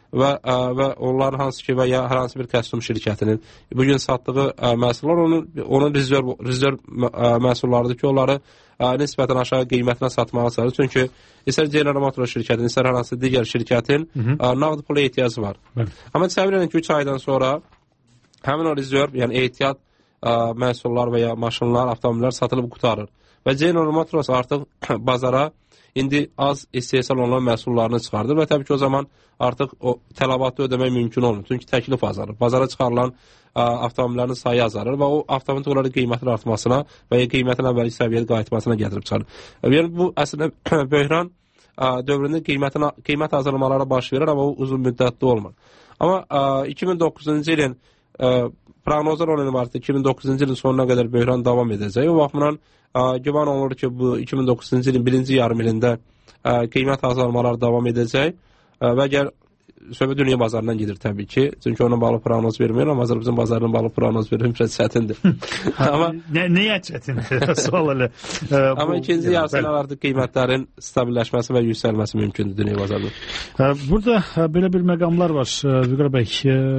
və ə, və onlar hansı ki və ya hər hansı bir kostyum şirkətinin bu gün satdığı ə, məhsullar onun onun rezerv rezerv ə, məhsullarıdır ki, onları ə, nisbətən aşağı qiymətinə satmağa çalışır. Çünki istər General Motors şirkətinin, istər hər hansı digər şirkətin ə, nağd pula ehtiyacı var. Hı. Amma təsəvvür edin ki, üç aydan sonra həmin o rezerv, yəni ehtiyat ə, məhsullar və ya maşınlar, avtomobillər satılıb qutarır. Və General Motors artıq bazara indi az istehsal olunan məhsullarını çıxardır və təbii ki, o zaman artıq o tələbatı ödəmək mümkün olmur. Çünki təklif azalır. Bazara çıxarılan ə, avtomobillərin sayı azalır və o avtomobillərin qiymətin artmasına və ya qiymətin əvvəlki səviyyəyə qayıtmasına gətirib çıxarır. Yəni bu əslində böhran ə, dövründə qiymətin qiymət azalmaları baş verir, amma o uzun müddətli olmur. Amma ə, iki min doqquzuncu ilin ə, proqnozlar olan ibarətdir. iki min doqquzuncu ilin sonuna qədər böhran davam edəcək. O baxımdan ə, güman olunur ki, bu iki min doqquzuncu ilin birinci yarım ilində ə, qiymət azalmaları davam edəcək ə, və əgər söhbət dünya bazarından gedir təbii ki. Çünki onun bağlı proqnoz vermir, amma Azərbaycan bazarının bağlı proqnoz vermək biraz çətindir. Amma nə nəyə çətindir? Sual elə. Amma ikinci yarısında artıq qiymətlərin stabilləşməsi və yüksəlməsi mümkündür dünya bazarında. Burada belə bir məqamlar var Vüqar bəy.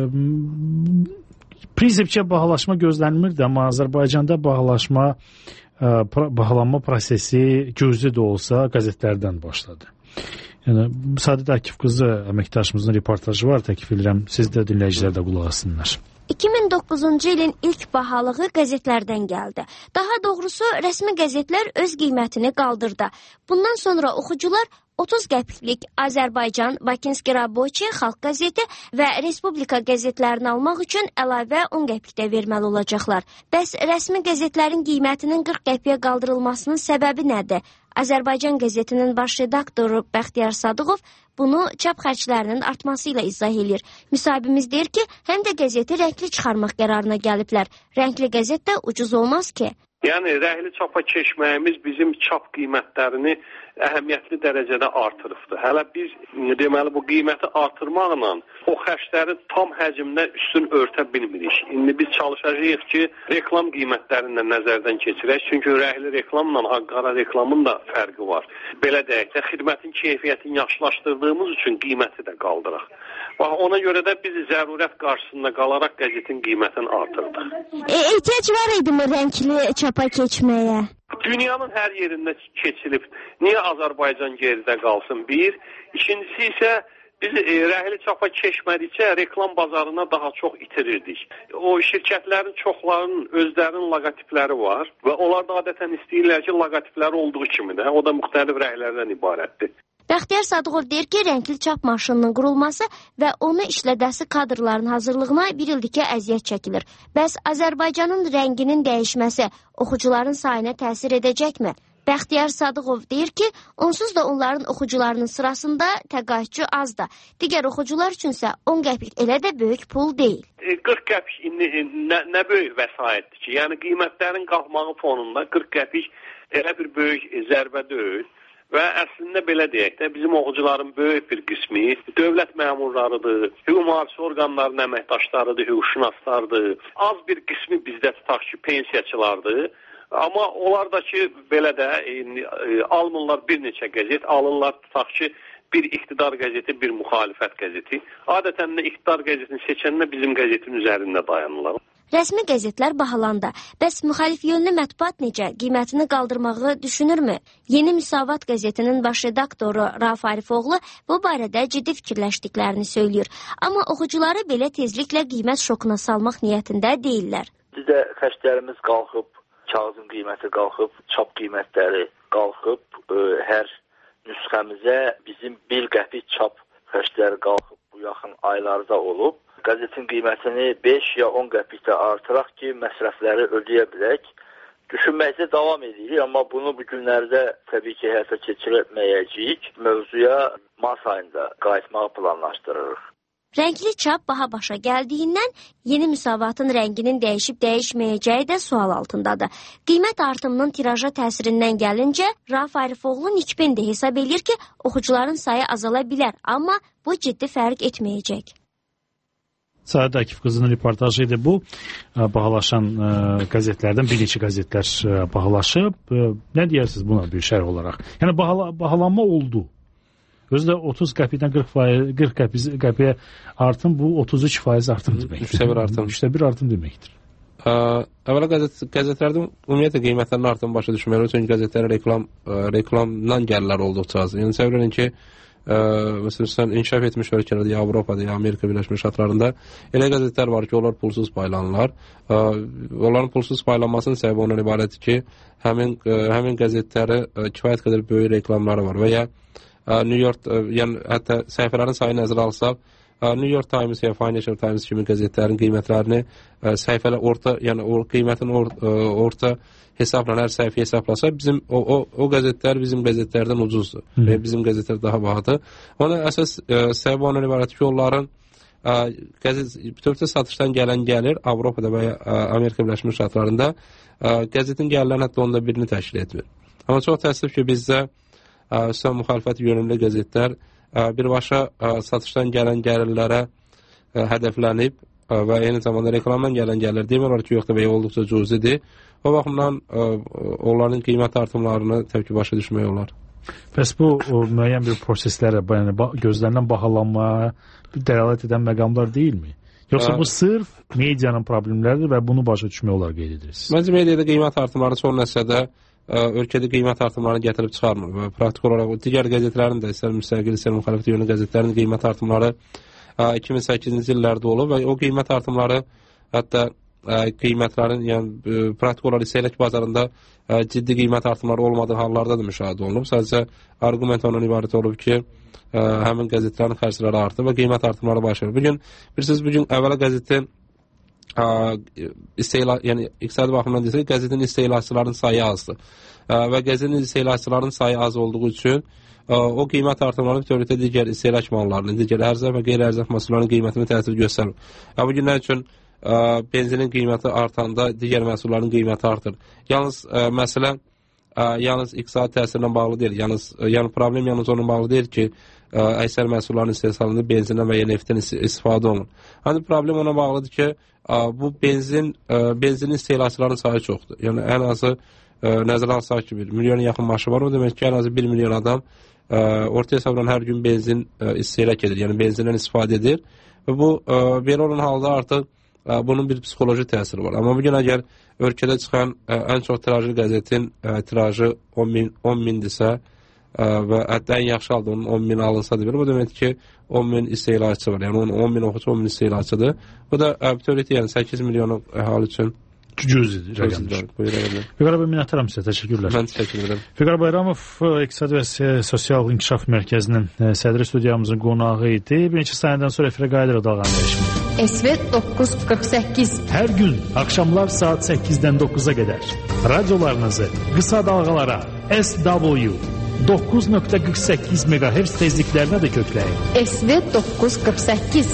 Prinsipcə bahalaşma gözlənmirdi, amma Azərbaycanda bahalaşma bahalanma prosesi gözlü də olsa qəzetlərdən başladı. Yəni Sadət Akif qızı əməkdaşımızın reportajı var, təklif edirəm. Siz də dinləyicilər də qulaq assınlar. iki min doqquzuncu ilin ilk bahalığı qəzetlərdən gəldi. Daha doğrusu rəsmi qəzetlər öz qiymətini qaldırdı. Bundan sonra oxucular otuz qəpiklik Azərbaycan, Bakinski Rabochi, Xalq qəzeti və Respublika qəzetlərini almaq üçün əlavə on qəpikdə verməli olacaqlar. Bəs rəsmi qəzetlərin qiymətinin qırx qəpiyə qaldırılmasının səbəbi nədir? Azərbaycan qəzetinin baş redaktoru Bəxtiyar Sadıqov bunu çap xərclərinin artması ilə izah edir. Müsahibimiz deyir ki, həm də qəzeti rəngli çıxarmaq qərarına gəliblər. Rəngli qəzet də ucuz olmaz ki. Yəni rəhli çapa keçməyimiz bizim çap qiymətlərini əhəmiyyətli dərəcədə artırıbdır. Hələ biz deməli bu qiyməti artırmaqla o xərcləri tam həcmdə üstün örtə bilmirik. İndi biz çalışacağıq ki, reklam qiymətlərini də nəzərdən keçirək. Çünki rəhli reklamla qara reklamın da fərqi var. Belə deyək də xidmətin keyfiyyətini yaxşılaşdırdığımız üçün qiyməti də qaldıraq. Bax, ona görə də biz zərurət qarşısında qalaraq qəzetin qiymətini artırdıq. E, ehtiyac var idi mi rəngli çapa keçməyə? Dünyanın hər yerində keçilib. Niyə Azərbaycan geridə qalsın? Bir. İkincisi isə biz e, rəhli çapa keçmədikcə reklam bazarına daha çox itirirdik. O şirkətlərin çoxlarının özlərinin logotipləri var və onlar da adətən istəyirlər ki, logotipləri olduğu kimi də, o da müxtəlif rənglərdən ibarətdir. Bəxtiyar Sadıqov deyir ki, rəngli çap maşınının qurulması və onu işlədəsi kadrların hazırlığına bir ildir ki, əziyyət çəkilir. Bəs Azərbaycanın rənginin dəyişməsi oxucuların sayına təsir edəcəkmi? Bəxtiyar Sadıqov deyir ki, onsuz da onların oxucularının sırasında təqaüdçü azdır. Digər oxucular üçünsə on qəpik elə də böyük pul deyil. qırx qəpik indi nə, nə böyük vəsaitdir ki, yəni qiymətlərin qalxmağı fonunda qırx qəpik elə bir böyük zərbə deyil. Və əslində belə deyək də, bizim oxucuların böyük bir qismi dövlət məmurlarıdır, hüquq-mühafizə orqanlarının əməkdaşlarıdır, hüquqşünaslardır. Az bir qismi bizdə tutaq ki, pensiyaçılardır. Amma onlar da ki, belə də e, e, almırlar bir neçə qəzet, alırlar tutaq ki, bir iqtidar qəzeti, bir müxalifət qəzeti. Adətən də iqtidar qəzetini seçəndə bizim qəzetin üzərində dayanırlar. Rəsmi qəzetlər bahalandı. Bəs müxalif yönlü mətbuat necə? Qiymətini qaldırmağı düşünürmü? Yeni Müsavat qəzetinin baş redaktoru Rauf Arifoğlu bu barədə ciddi fikirləşdiklərini söylüyor. Amma oxucuları belə tezliklə qiymət şokuna salmaq niyyətində deyirlər. Bizdə xərclərimiz qalxıb, kağızın qiyməti qalxıb, çap qiymətləri qalxıb, ə, hər nüsxəmizə bizim bir qəpik çap xərcləri qalxıb bu yaxın aylarda olub. Qəzetin qiymətini beş ya on qəpikdə artıraq ki, məsrəfləri ödəyə bilək. Düşünməkdə davam edirik, amma bunu bu günlərdə təbii ki, həyata keçirməyəcəyik. Mövzuya mart ayında qayıtmağı planlaşdırırıq. Rəngli çap baha başa gəldiyindən yeni Müsavatın rənginin dəyişib-dəyişməyəcəyi də sual altındadır. Qiymət artımının tiraja təsirindən gəlincə, Rauf Arifoğlu nikbində hesab edir ki, oxucuların sayı azala bilər, amma bu ciddi fərq etməyəcək. Sadət Akif qızının reportajı idi bu. Bahalaşan qəzetlərdən bir neçə qəzetlər bahalaşıb. Nə deyirsiniz buna bir şərh olaraq? Yəni bahala, bahalanma oldu. Özü də otuz qəpikdən qırx faiz, qırx qəpiyə artım, bu otuz üç faiz artım deməkdir. üçdə bir artım. üçdə bir artım deməkdir. Əvvəla qəzet, qəzetlərdə ümumiyyətlə qiymətlərin artımı başa düşməklə, çünki qəzetlərə reklam, ə, reklamdan gəlirlər olduqca az. Yəni səbəb edin ki, ə, məsələn, inkişaf etmiş ölkələrdə, ya Avropada, ya Amerika Birləşmiş Ştatlarında elə qəzetlər var ki, onlar pulsuz paylanırlar. Ə, onların pulsuz paylanmasının səbəbi ondan ibarətdir ki, həmin, ə, həmin qəzetləri ə, kifayət qədər böyük reklamları var və ya ə, New York, ə, yəni hətta səhifələrin sayını nəzərə alsaq, New York Times ya Financial Times kimi qəzetlərin qiymətlərini ə, səhifələ orta, yəni o qiymətin or, ə, orta hesabla hər səhifə hesablasa, bizim o, o, o qəzetlər bizim qəzetlərdən ucuzdur və bizim qəzetlər daha bahadır. Ona əsas ə, səbəb ondan ibarət ki, onların ə, qəzet bütövlükdə satışdan gələn gəlir Avropada və ya ə, Amerika Birləşmiş Ştatlarında ə, qəzetin gəlirlərinin hətta onda birini təşkil etmir. Amma çox təəssüf ki, bizdə ə, müxalifət yönümlü qəzetlər birbaşa satışdan gələn gəlirlərə hədəflənib və eyni zamanda reklamdan gələn gəlirlər demirlər ki, yoxdur və ya olduqca cüzidir. O baxımdan onların qiymət artımlarını təbii ki, başa düşmək olar. Bəs bu o, müəyyən bir proseslərə, yəni gözlənilən bahalanmaya dəlalət edən məqamlar deyilmi? Yoxsa bu sırf medianın problemləridir və bunu başa düşmək olar qeyd edirsiniz? Məncə mediada qiymət artımları son nəsədə ölkədə qiymət artımlarını gətirib çıxarmır və praktik olaraq digər qəzetlərin də, istər müstəqil, istər müxalifət yönlü qəzetlərin qiymət artımları iki min səkkizinci illərdə olub və o qiymət artımları hətta qiymətlərin, yəni praktik olaraq istehlak bazarında ciddi qiymət artımları olmadığı hallarda da müşahidə olunub. Sadəcə argument ondan ibarət olub ki, həmin qəzetlərin xərcləri artıb və qiymət artımları baş verir. Bugün, bilirsiniz, bugün əvvəla qəzetin İstehla, yəni iqtisadi baxımdan desək, qəzetin istehlakçıların sayı azdır və qəzetin istehlakçıların sayı az olduğu üçün o qiymət artımlarının bütövlükdə digər istehlak mallarının, digər ərzaq və qeyri-ərzaq məhsullarının qiymətini təsir göstərir. Bu günlər üçün benzinin qiyməti artanda digər məhsulların qiyməti artır. Yalnız məsələ yalnız iqtisadi təsirlə bağlı deyil. Yalnız yəni problem yalnız onunla bağlı deyil ki, əksər məhsulların istehsalında benzindən və ya neftin istifadə olunur. Hani problem ona bağlıdır ki, bu benzin benzinin istehlakçıların sayı çoxdur. Yəni ən azı nəzərə alsaq ki, bir milyona yaxın maaşı var. O demək ki, ən azı bir milyon adam orta hesabla hər gün benzin istehlak edir. Yəni benzindən istifadə edir. Və bu belə olan halda artıq bunun bir psixoloji təsiri var. Amma bugün əgər ölkədə çıxan ən çox tirajlı qəzetin tirajı on mindirsə və hətta ən yaxşı halda onun on min alınsa da belə, bu demək ki, on min istehlakçı var. Yəni onun on min oxucu, on min istehlakçıdır. Bu da bütövlükdə yəni səkkiz milyon əhali üçün cüzdür rəqəmdir. Füqar bəy, minnətdaram sizə, təşəkkürlər. Mən təşəkkür edirəm. Füqar Bayramov, İqtisadi və Sosial İnkişaf Mərkəzinin sədri studiyamızın qonağı idi. Bir neçə saniyədən sonra efirə qayıdırıq dalğanın dəyişimi. Esvet doqquz qırx səkkiz. Hər gün axşamlar saat səkkizdən doqquza qədər radiolarınızı qısa dalğalara S W doqquz nöqtə qırx səkkiz meqahertz tezliklərinə də kökləyin. Esvet doqquz qırx səkkiz.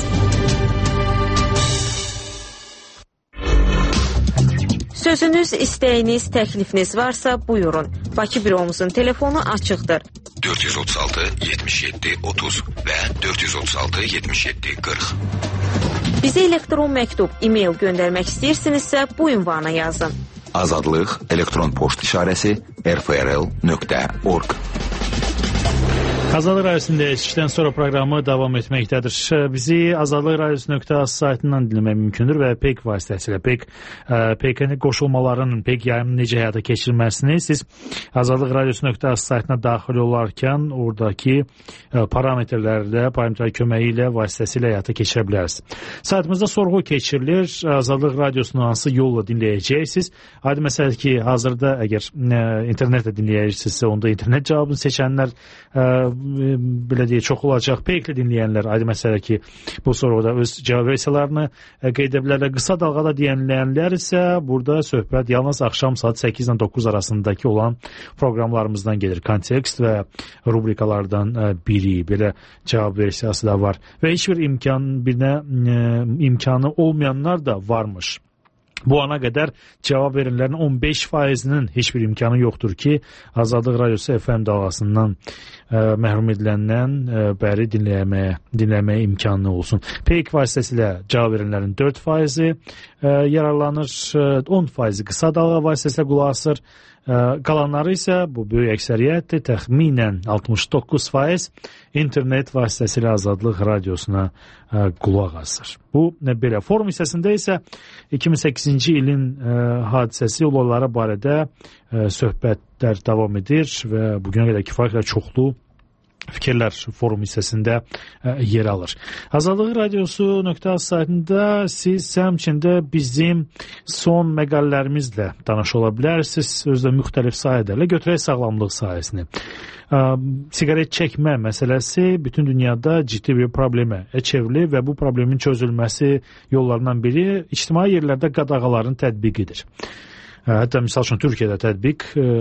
Sözünüz, istəyiniz, təklifiniz varsa buyurun. Bakı büromuzun telefonu açıqdır. dörd yüz otuz altı yetmiş yeddi otuz və dörd yüz otuz altı yetmiş yeddi qırx. Bizə elektron məktub, e-mail göndərmək istəyirsinizsə bu ünvana yazın. Azadlıq elektron poçt işarəsi r f r l nöqtə org. Azadlıq Radyosu'nda eşitdən sonra proqramı davam etməkdədir. Bizi azadlıq radyosu nöqtə az saytından dinləmək mümkündür və P E K vasitəsilə P E K, P E K-in qoşulmalarının, P E K yayımını necə həyata keçirməsini siz azadlıq radyosu nöqtə az saytına daxil olarkən oradakı parametrlərdə, parametrlər köməyi ilə vasitəsilə həyata keçirə bilərsiniz. Saytımızda sorğu keçirilir. Azadlıq radiosunu hansı yolla dinləyəcəksiniz? Adi məsələ ki, hazırda əgər internetlə dinləyəcəksinizsə, onda internet cavabını seçənlər belə deyə çox olacaq. P E K-li dinləyənlər, aydın məsələ ki, bu sorğuda öz cavab versiyalarını qeyd edə bilərlər. Qısa dalğada deyənləyənlər isə burada söhbət yalnız axşam saat səkkiz ilə doqquz arasındakı olan proqramlarımızdan gedir. Kontekst və rubrikalardan biri, belə cavab versiyası da var. Və heç bir imkan, birinə imkanı olmayanlar da varmış. Bu ana qədər cavab verenlərin on beş faizinin heç bir imkanı yoxdur ki, Azadlıq Radyosu F M dalğasından ə, məhrum ediləndən ə, bəri dinləməyə, dinləməyə imkanı olsun. P E K vasitəsilə cavab verenlərin dörd faizi ə, yararlanır, on faizi qısa dalğa vasitəsilə qulaq asır, Qalanları isə bu böyük əksəriyyətdir, təxminən altmış doqquz faiz internet vasitəsilə Azadlıq radiosuna qulaq asır. Bu belə. Forum hissəsində isə iki min səkkizinci ilin hadisəsi olayları barədə söhbətlər davam edir və bugünə qədər kifayət çoxlu fikirlər forum hissəsində yer alır. Azadlıq radiosu nöqtə az saytında siz həmçində bizim son məqalələrimizlə tanış ola bilərsiniz. Özdə müxtəlif sahələrlə götürək sağlamlıq sahəsini. Siqaret çəkmə məsələsi bütün dünyada ciddi bir problemə çevrilir və bu problemin çözülməsi yollarından biri ictimai yerlərdə qadağaların tətbiqidir. Hətta misal üçün Türkiyədə tətbiq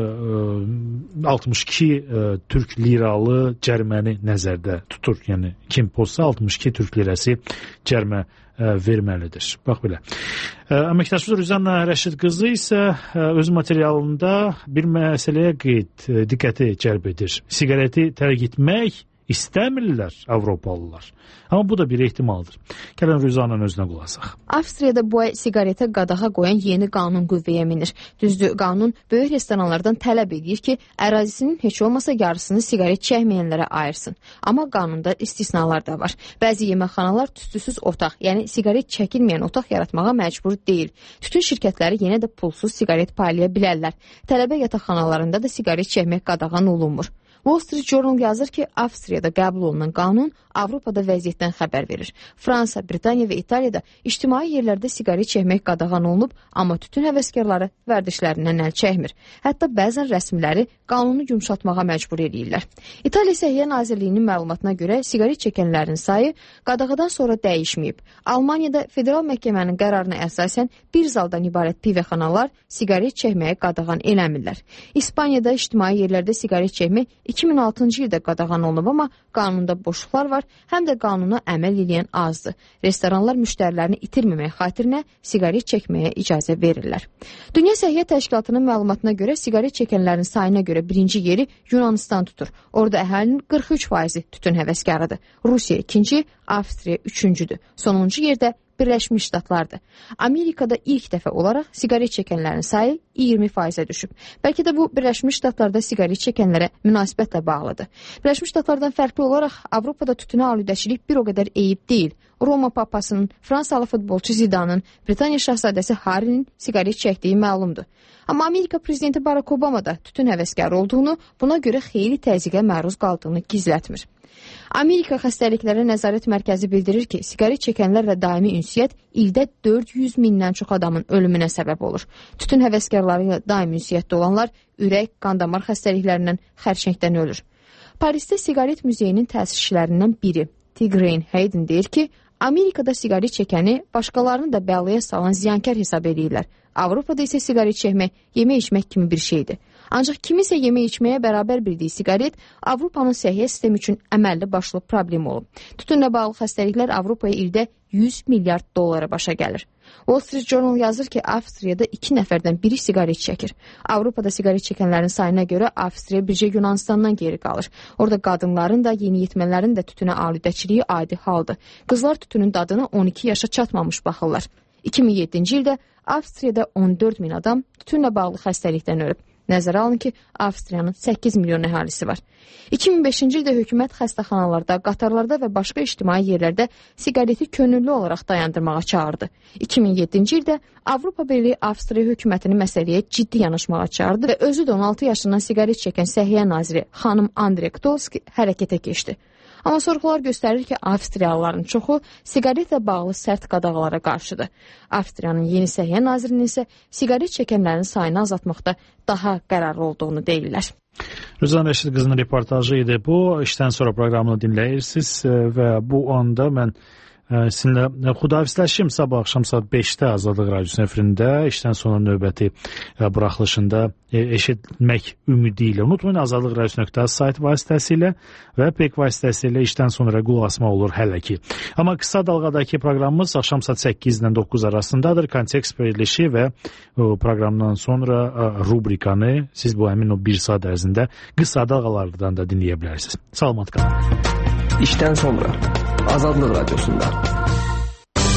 altmış iki Türk liralı cəriməni nəzərdə tutur. Yəni kim pozsa altmış iki Türk lirəsi cərimə verməlidir. Bax belə. Əməkdaşımız Rüzanna Rəşid qızı isə öz materialında bir məsələyə qeyd diqqəti cəlb edir. Siqareti tərk etmək istəmirlər Avropalılar. Amma bu da bir ehtimaldır. Gəlin Rüzanın özünə qulaq asaq. Avstriyada bu ay siqaretə qadağa qoyan yeni qanun qüvvəyə minir. Düzdür, qanun böyük restoranlardan tələb edir ki, ərazisinin heç olmasa yarısını siqaret çəkməyənlərə ayırsın. Amma qanunda istisnalar da var. Bəzi yeməkxanalar tüstüsüz otaq, yəni siqaret çəkilməyən otaq yaratmağa məcbur deyil. Tütün şirkətləri yenə də pulsuz siqaret paylaya bilərlər. Tələbə yataqxanalarında da siqaret çəkmək qadağan olunmur. Wall Street Journal yazır ki, Avstriyada qəbul olunan qanun Avropada vəziyyətdən xəbər verir. Fransa, Britaniya və İtaliyada ictimai yerlərdə siqaret çəkmək qadağan olunub, amma tütün həvəskarları vərdişlərindən əl çəkmir. Hətta bəzən rəsmiləri qanunu yumşaltmağa məcbur edirlər. İtaliya Səhiyyə Nazirliyinin məlumatına görə siqaret çəkənlərin sayı qadağadan sonra dəyişməyib. Almaniyada federal məhkəmənin qərarına əsasən bir zaldan ibarət pivəxanalar siqaret çəkməyə qadağan eləmirlər. İspaniyada ictimai yerlərdə siqaret çəkmək iki min altıncı ildə qadağan olunub, amma qanunda boşluqlar var, həm də qanuna əməl edən azdır. Restoranlar müştərilərini itirməmək xatirinə siqaret çəkməyə icazə verirlər. Dünya Səhiyyə Təşkilatının məlumatına görə siqaret çəkənlərin sayına görə birinci yeri Yunanistan tutur. Orada əhalinin qırx üç faizi tütün həvəskarıdır. Rusiya ikinci, Avstriya üçüncüdür. Sonuncu yerdə Birləşmiş Ştatlardır. Amerikada ilk dəfə olaraq siqaret çəkənlərin sayı iyirmi faizə düşüb. Bəlkə də bu Birləşmiş Ştatlarda siqaret çəkənlərə münasibətlə bağlıdır. Birləşmiş Ştatlardan fərqli olaraq Avropada tütünə aludəçilik bir o qədər eyib deyil. Roma papasının, Fransalı futbolçu Zidanın, Britaniya şahzadəsi Harry'nin siqaret çəkdiyi məlumdur. Amma Amerika prezidenti Barack Obama da tütün həvəskarı olduğunu, buna görə xeyli təzyiqə məruz qaldığını gizlətmir. Amerika Xəstəliklərə Nəzarət Mərkəzi bildirir ki, siqaret çəkənlərlə daimi ünsiyyət ildə dörd yüz mindən çox adamın ölümünə səbəb olur. Tütün həvəskarları ilə daimi ünsiyyətdə olanlar ürək, qan-damar xəstəliklərindən, xərçəngdən ölür. Parisdə siqaret muzeyinin təsisçilərindən biri, Tigraine Hayden deyir ki, Amerikada siqaret çəkəni başqalarını da bəlaya salan ziyankar hesab edirlər. Avropada isə siqaret çəkmək, yemək içmək kimi bir şeydir. Ancaq kimisə yemək içməyə bərabər bildiyi siqaret Avropanın səhiyyə sistemi üçün əməlli başlı problem olub. Tütünlə bağlı xəstəliklər Avropaya ildə yüz milyard dollara başa gəlir. Wall Street Journal yazır ki, Avstriyada iki nəfərdən biri siqaret çəkir. Avropada siqaret çəkənlərin sayına görə Avstriya bircə Yunanistandan geri qalır. Orada qadınların da, yeniyetmələrin də tütünə aludəçiliyi adi haldır. Qızlar tütünün dadına on iki yaşa çatmamış baxırlar. iki min yeddinci ildə Avstriyada on dörd min adam tütünlə bağlı xəstəlikdən ölüb. Nəzərə alın ki, Avstriyanın səkkiz milyon əhalisi var. iki min beşinci ildə hökumət xəstəxanalarda, qatarlarda və başqa ictimai yerlərdə siqareti könüllü olaraq dayandırmağa çağırdı. iki min yeddinci ildə Avropa Birliyi Avstriya hökumətini məsələyə ciddi yanaşmağa çağırdı və özü də on altı yaşından siqaret çəkən Səhiyyə naziri xanım Andrey Ktolski hərəkətə keçdi. Amma sorğular göstərir ki, Avstriyalıların çoxu siqaretlə bağlı sərt qadağalara qarşıdır. Avstriyanın yeni səhiyyə nazirinin isə siqaret çəkənlərin sayını azaltmaqda daha qərarlı olduğunu deyirlər. Rüzan Rəşid qızının reportajı idi bu. İşdən sonra proqramını dinləyirsiniz və bu anda mən sizinlə xudahafizləşim. Sabah axşam saat beşdə Azadlıq Radiosunun efirində işdən sonra növbəti buraxılışında eşitmək ümidi ilə. Unutmayın, azadlıq radiosu nöqtə az sayt vasitəsilə və P E K vasitəsilə işdən sonra qulaq asma olur hələ ki. Amma qısa dalğadakı proqramımız axşam saat səkkizdən doqquz arasındadır. Kontekst verilişi və proqramdan sonra rubrikanı siz bu həmin o bir saat ərzində qısa dalğalardan da dinləyə bilərsiniz. Salamat qalın. İşdən sonra Azadlıq Radiosunda.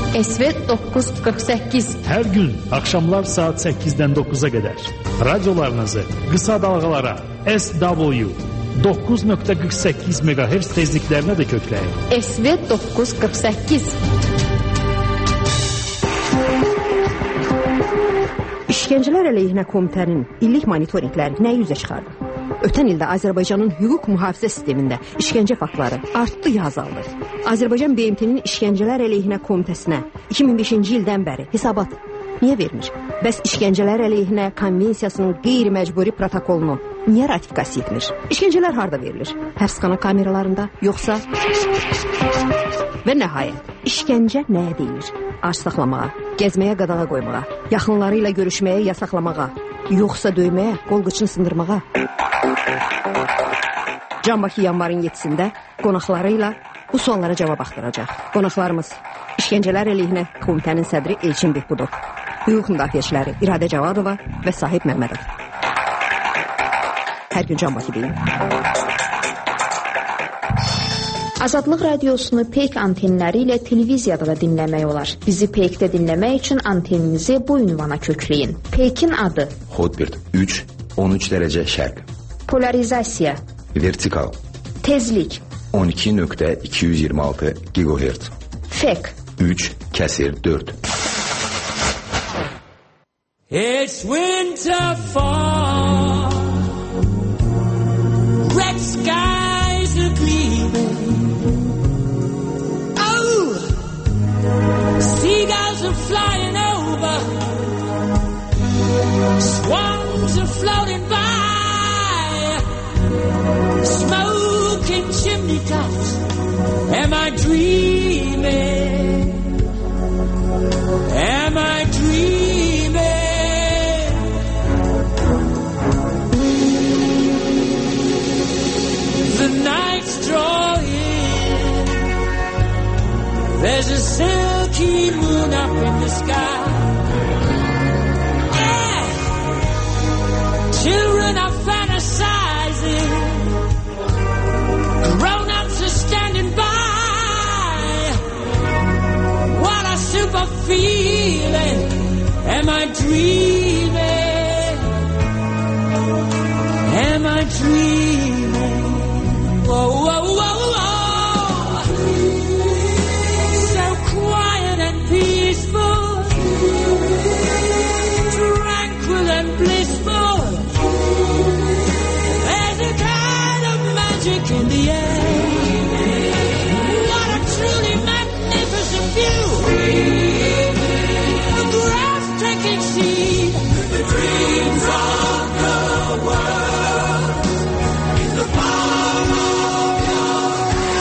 S V doqquz qırx səkkiz. Hər gün axşamlar saat səkkizdən doqquza qədər radiolarınızı qısa dalğalara S W doqquz nöqtə qırx səkkiz meqahertz tezliklərinə də kökləyin. S V doqquz qırx səkkiz. İşgəncələr əleyhinə komitənin illik monitorinqləri nəyi üzə çıxardı? Ötən ildə Azərbaycanın hüquq mühafizə sistemində işgəncə faktları artdı ya azaldı? Azərbaycan B M T-nin işgəncələr əleyhinə komitəsinə iki min beşinci ildən bəri hesabat niyə vermir? Bəs işgəncələr əleyhinə konvensiyasının qeyri-məcburi protokolunu niyə ratifikasiya etmir? İşgəncələr harda verilir? Həbsxana kameralarında, yoxsa? Və nəhayət, işgəncə nəyə deyilir? Ac saxlamağa, gəzməyə qadağa qoymağa, yaxınları ilə görüşməyə yasaqlamağa, yoxsa döyməyə, qol qıçını sındırmağa? Can Bakı yanvarın yedisində qonaqları ilə bu suallara cavab axtaracaq. Qonaqlarımız İşgəncələr əleyhinə komitənin sədri Elçin Behbudov, hüquq müdafiəçiləri İradə Cavadova və Sahib Məmmədov. Hər gün Can Bakı deyin. Azadlıq radiosunu Peyk antenləri ilə televiziyada da dinləmək olar. Bizi Peykdə dinləmək üçün anteninizi bu ünvana kökləyin. Peykin adı Hotbird üç on üç dərəcə şərq. Polarizasiya Vertikal. Tezlik on iki nöqtə iki yüz iyirmi altı gigahertz. Fek üç kəsir dörd. It's winter fall. Red skies are gleaming. Oh, seagulls are flying over. Swans are floating by. Smoking chimney tops. Am I dreaming? Am I dreaming? The nights draw in. There's a silky moon up in the sky. Yeah. Children are fantasizing. Grown-ups are standing by. What a super feeling. Am I dreaming? Am I dreaming? Whoa, whoa, whoa, whoa. So quiet and peaceful. Tranquil and blissful. There's a kind of magic in the air. What a truly magnificent view. A breathtaking scene. The dreams of the world in the palm of your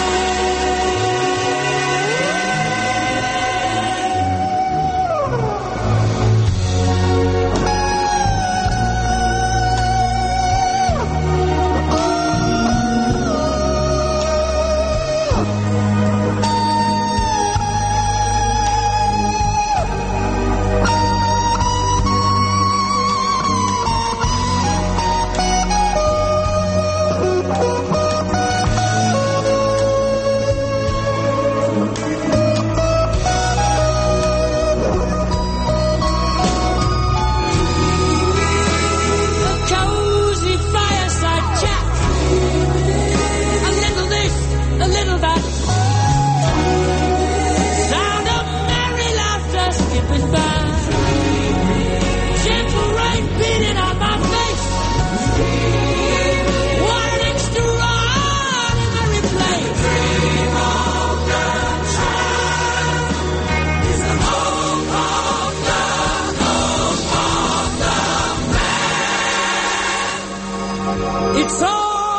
It's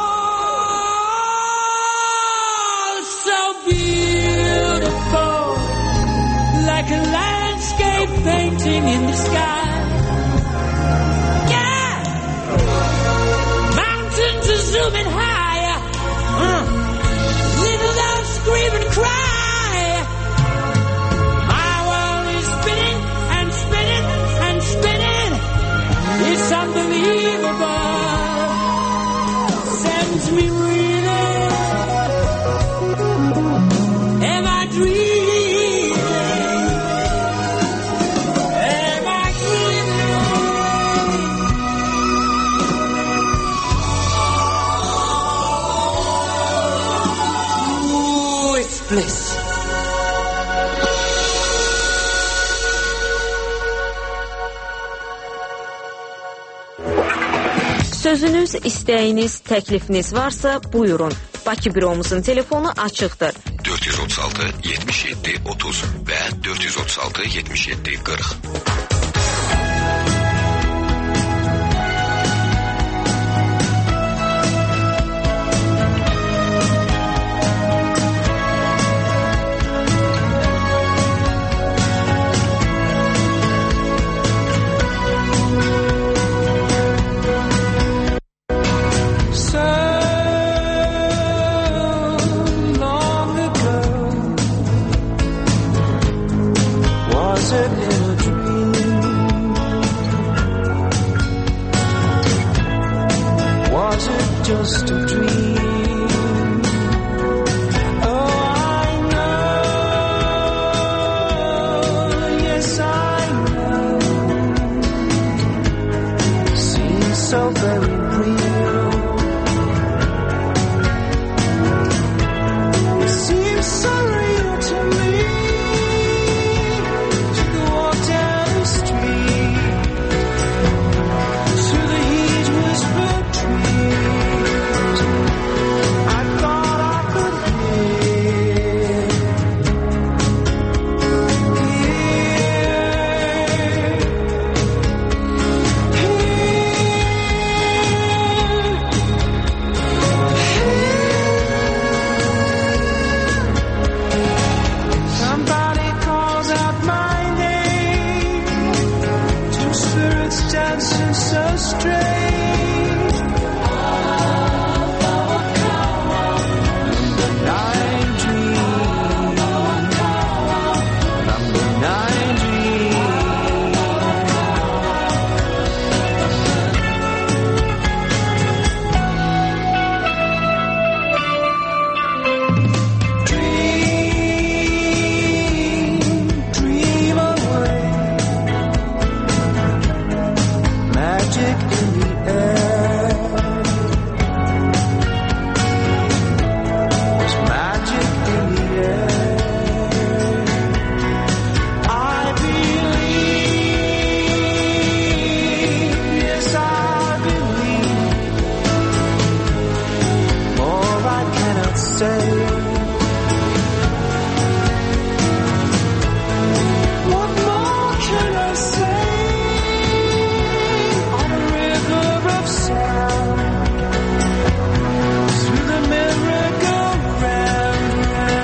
all so beautiful, like a landscape painting in the sky. Yeah, mountains are zooming higher. Uh. Little doves scream and cry. My world is spinning and spinning and spinning. It's unbelievable. Sends me reeling. Am I dreaming? bliss. Sözünüz, istəyiniz, təklifiniz varsa buyurun. Bakı büromuzun telefonu açıqdır. dörd yüz otuz altı yetmiş yeddi otuz və dörd yüz otuz altı yetmiş yeddi qırx. Just a dream. Oh, I know, yes I know. Seems so very real. It seems so real to me. To walk down the street, through the heat whispered trees. I thought I could hear, somebody calls out my name. Two spirits dancing so strange. Number nine dream. Number nine dream. Dream away. Magic in the air. There's magic in the air. I believe, yes I believe. More I cannot say. What more can I say? On a river of sound, through the merry-go-round,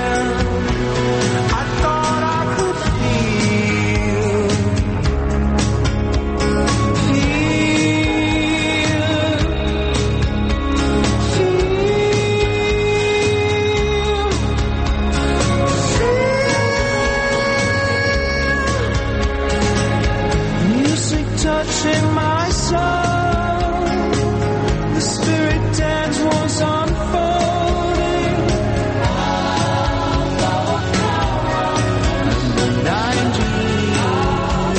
I thought I could feel, feel, feel. Music touching my soul. The spirit dance was unfolding. Number nine dream.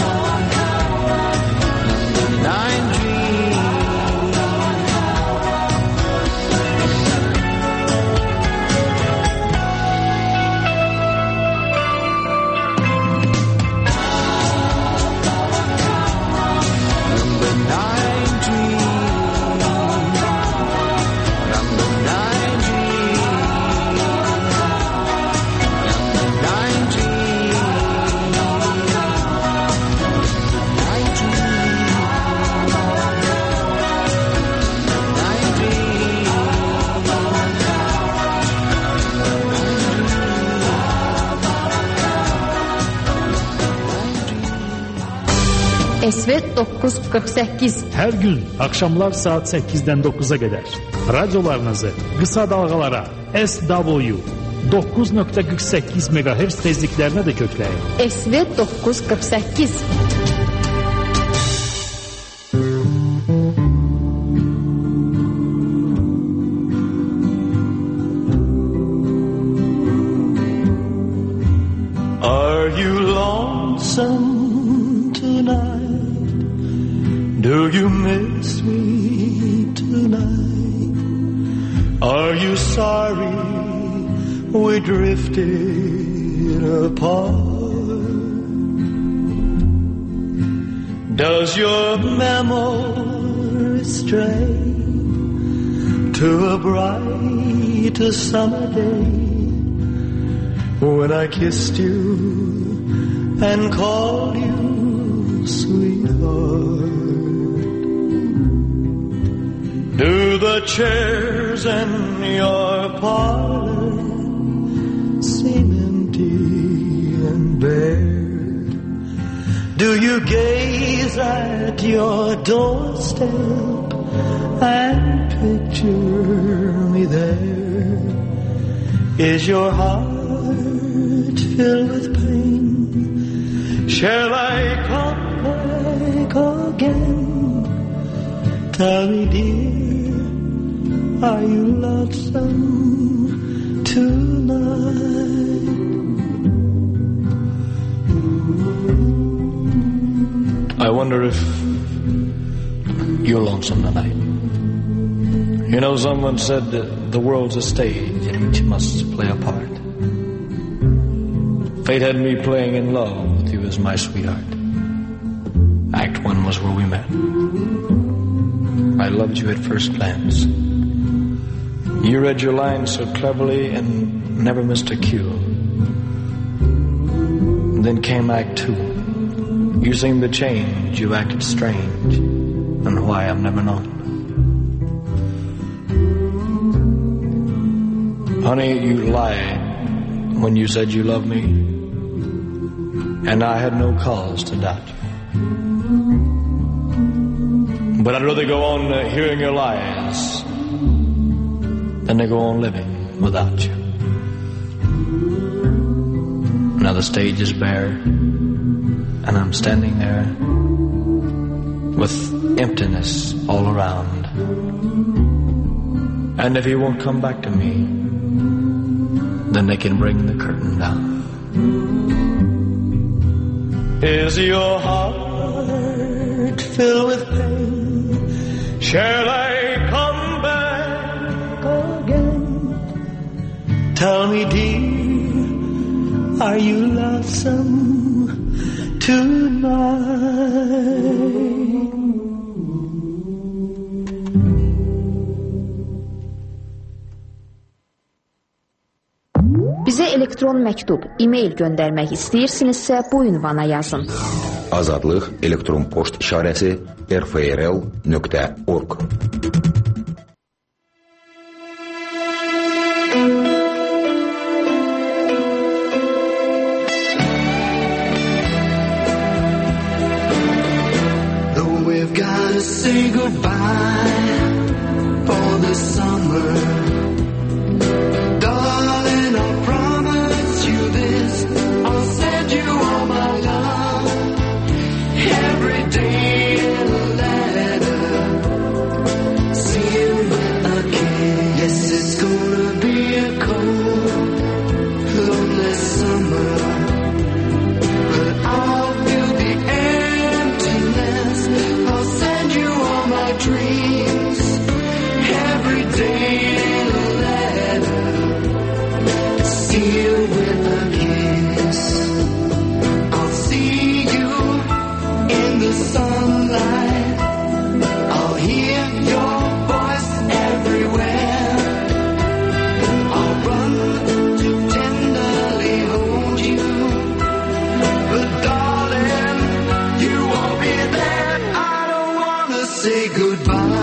Number nine dream. Number nine dream. Number nine dream. Number nine dream. Nine S V doqquz yüz qırx səkkiz. Hər gün axşamlar saat səkkizdən doqquza qədər radiolarınızı qısa dalğalara S W doqquz nöqtə qırx səkkiz megahertz tezliklərinə də kökləyin. S V doqquz yüz qırx səkkiz. Are you lonesome tonight? Do you miss me tonight? Are you sorry we drifted apart. Does your memory stray to a bright summer day when I kissed you and called you sweetheart? Do the chairs in your parlor seem empty and bare? Do you gaze at your doorstep and picture me there? Is your heart filled with pain? Shall I come back again? Tell me, dear, are you lonesome tonight? I wonder if you're lonesome tonight. You know, someone said that the world's a stage in which you must play a part. Fate had me playing in love with you as my sweetheart. Act one was where we met. I loved you at first glance. You read your lines so cleverly and never missed a cue. Then came Act two. You seemed to change, you acted strange, and why I've never known. Honey, you lied when you said you loved me, and I had no cause to doubt you. But I'd rather go on uh, hearing your lies than to go on living without you. Now the stage is bare, and I'm standing there with emptiness all around. And if he won't come back to me, then they can bring the curtain down. Is your heart filled with pain? Shall I come back again? Tell me, dear, are you lonesome tonight? Bizə elektron məktub, e-mail göndərmək istəyirsinizsə bu ünvana yazın. Azadlıq elektron poçt işarəsi r f r l nöqtə org. Though we've got to say goodbye for this summer, darling, I'll promise you this, I'll send you all my love every day in a letter, sealed with a kiss. Yes, it's gonna be a cold, lonely summer, but I'll fill the emptiness, I'll send you all my dreams every day in a letter, sealed with a kiss. I'll see you in the sunlight, I'll hear your voice everywhere, I'll run to tenderly hold you, but darling, you won't be there. I don't wanna say goodbye.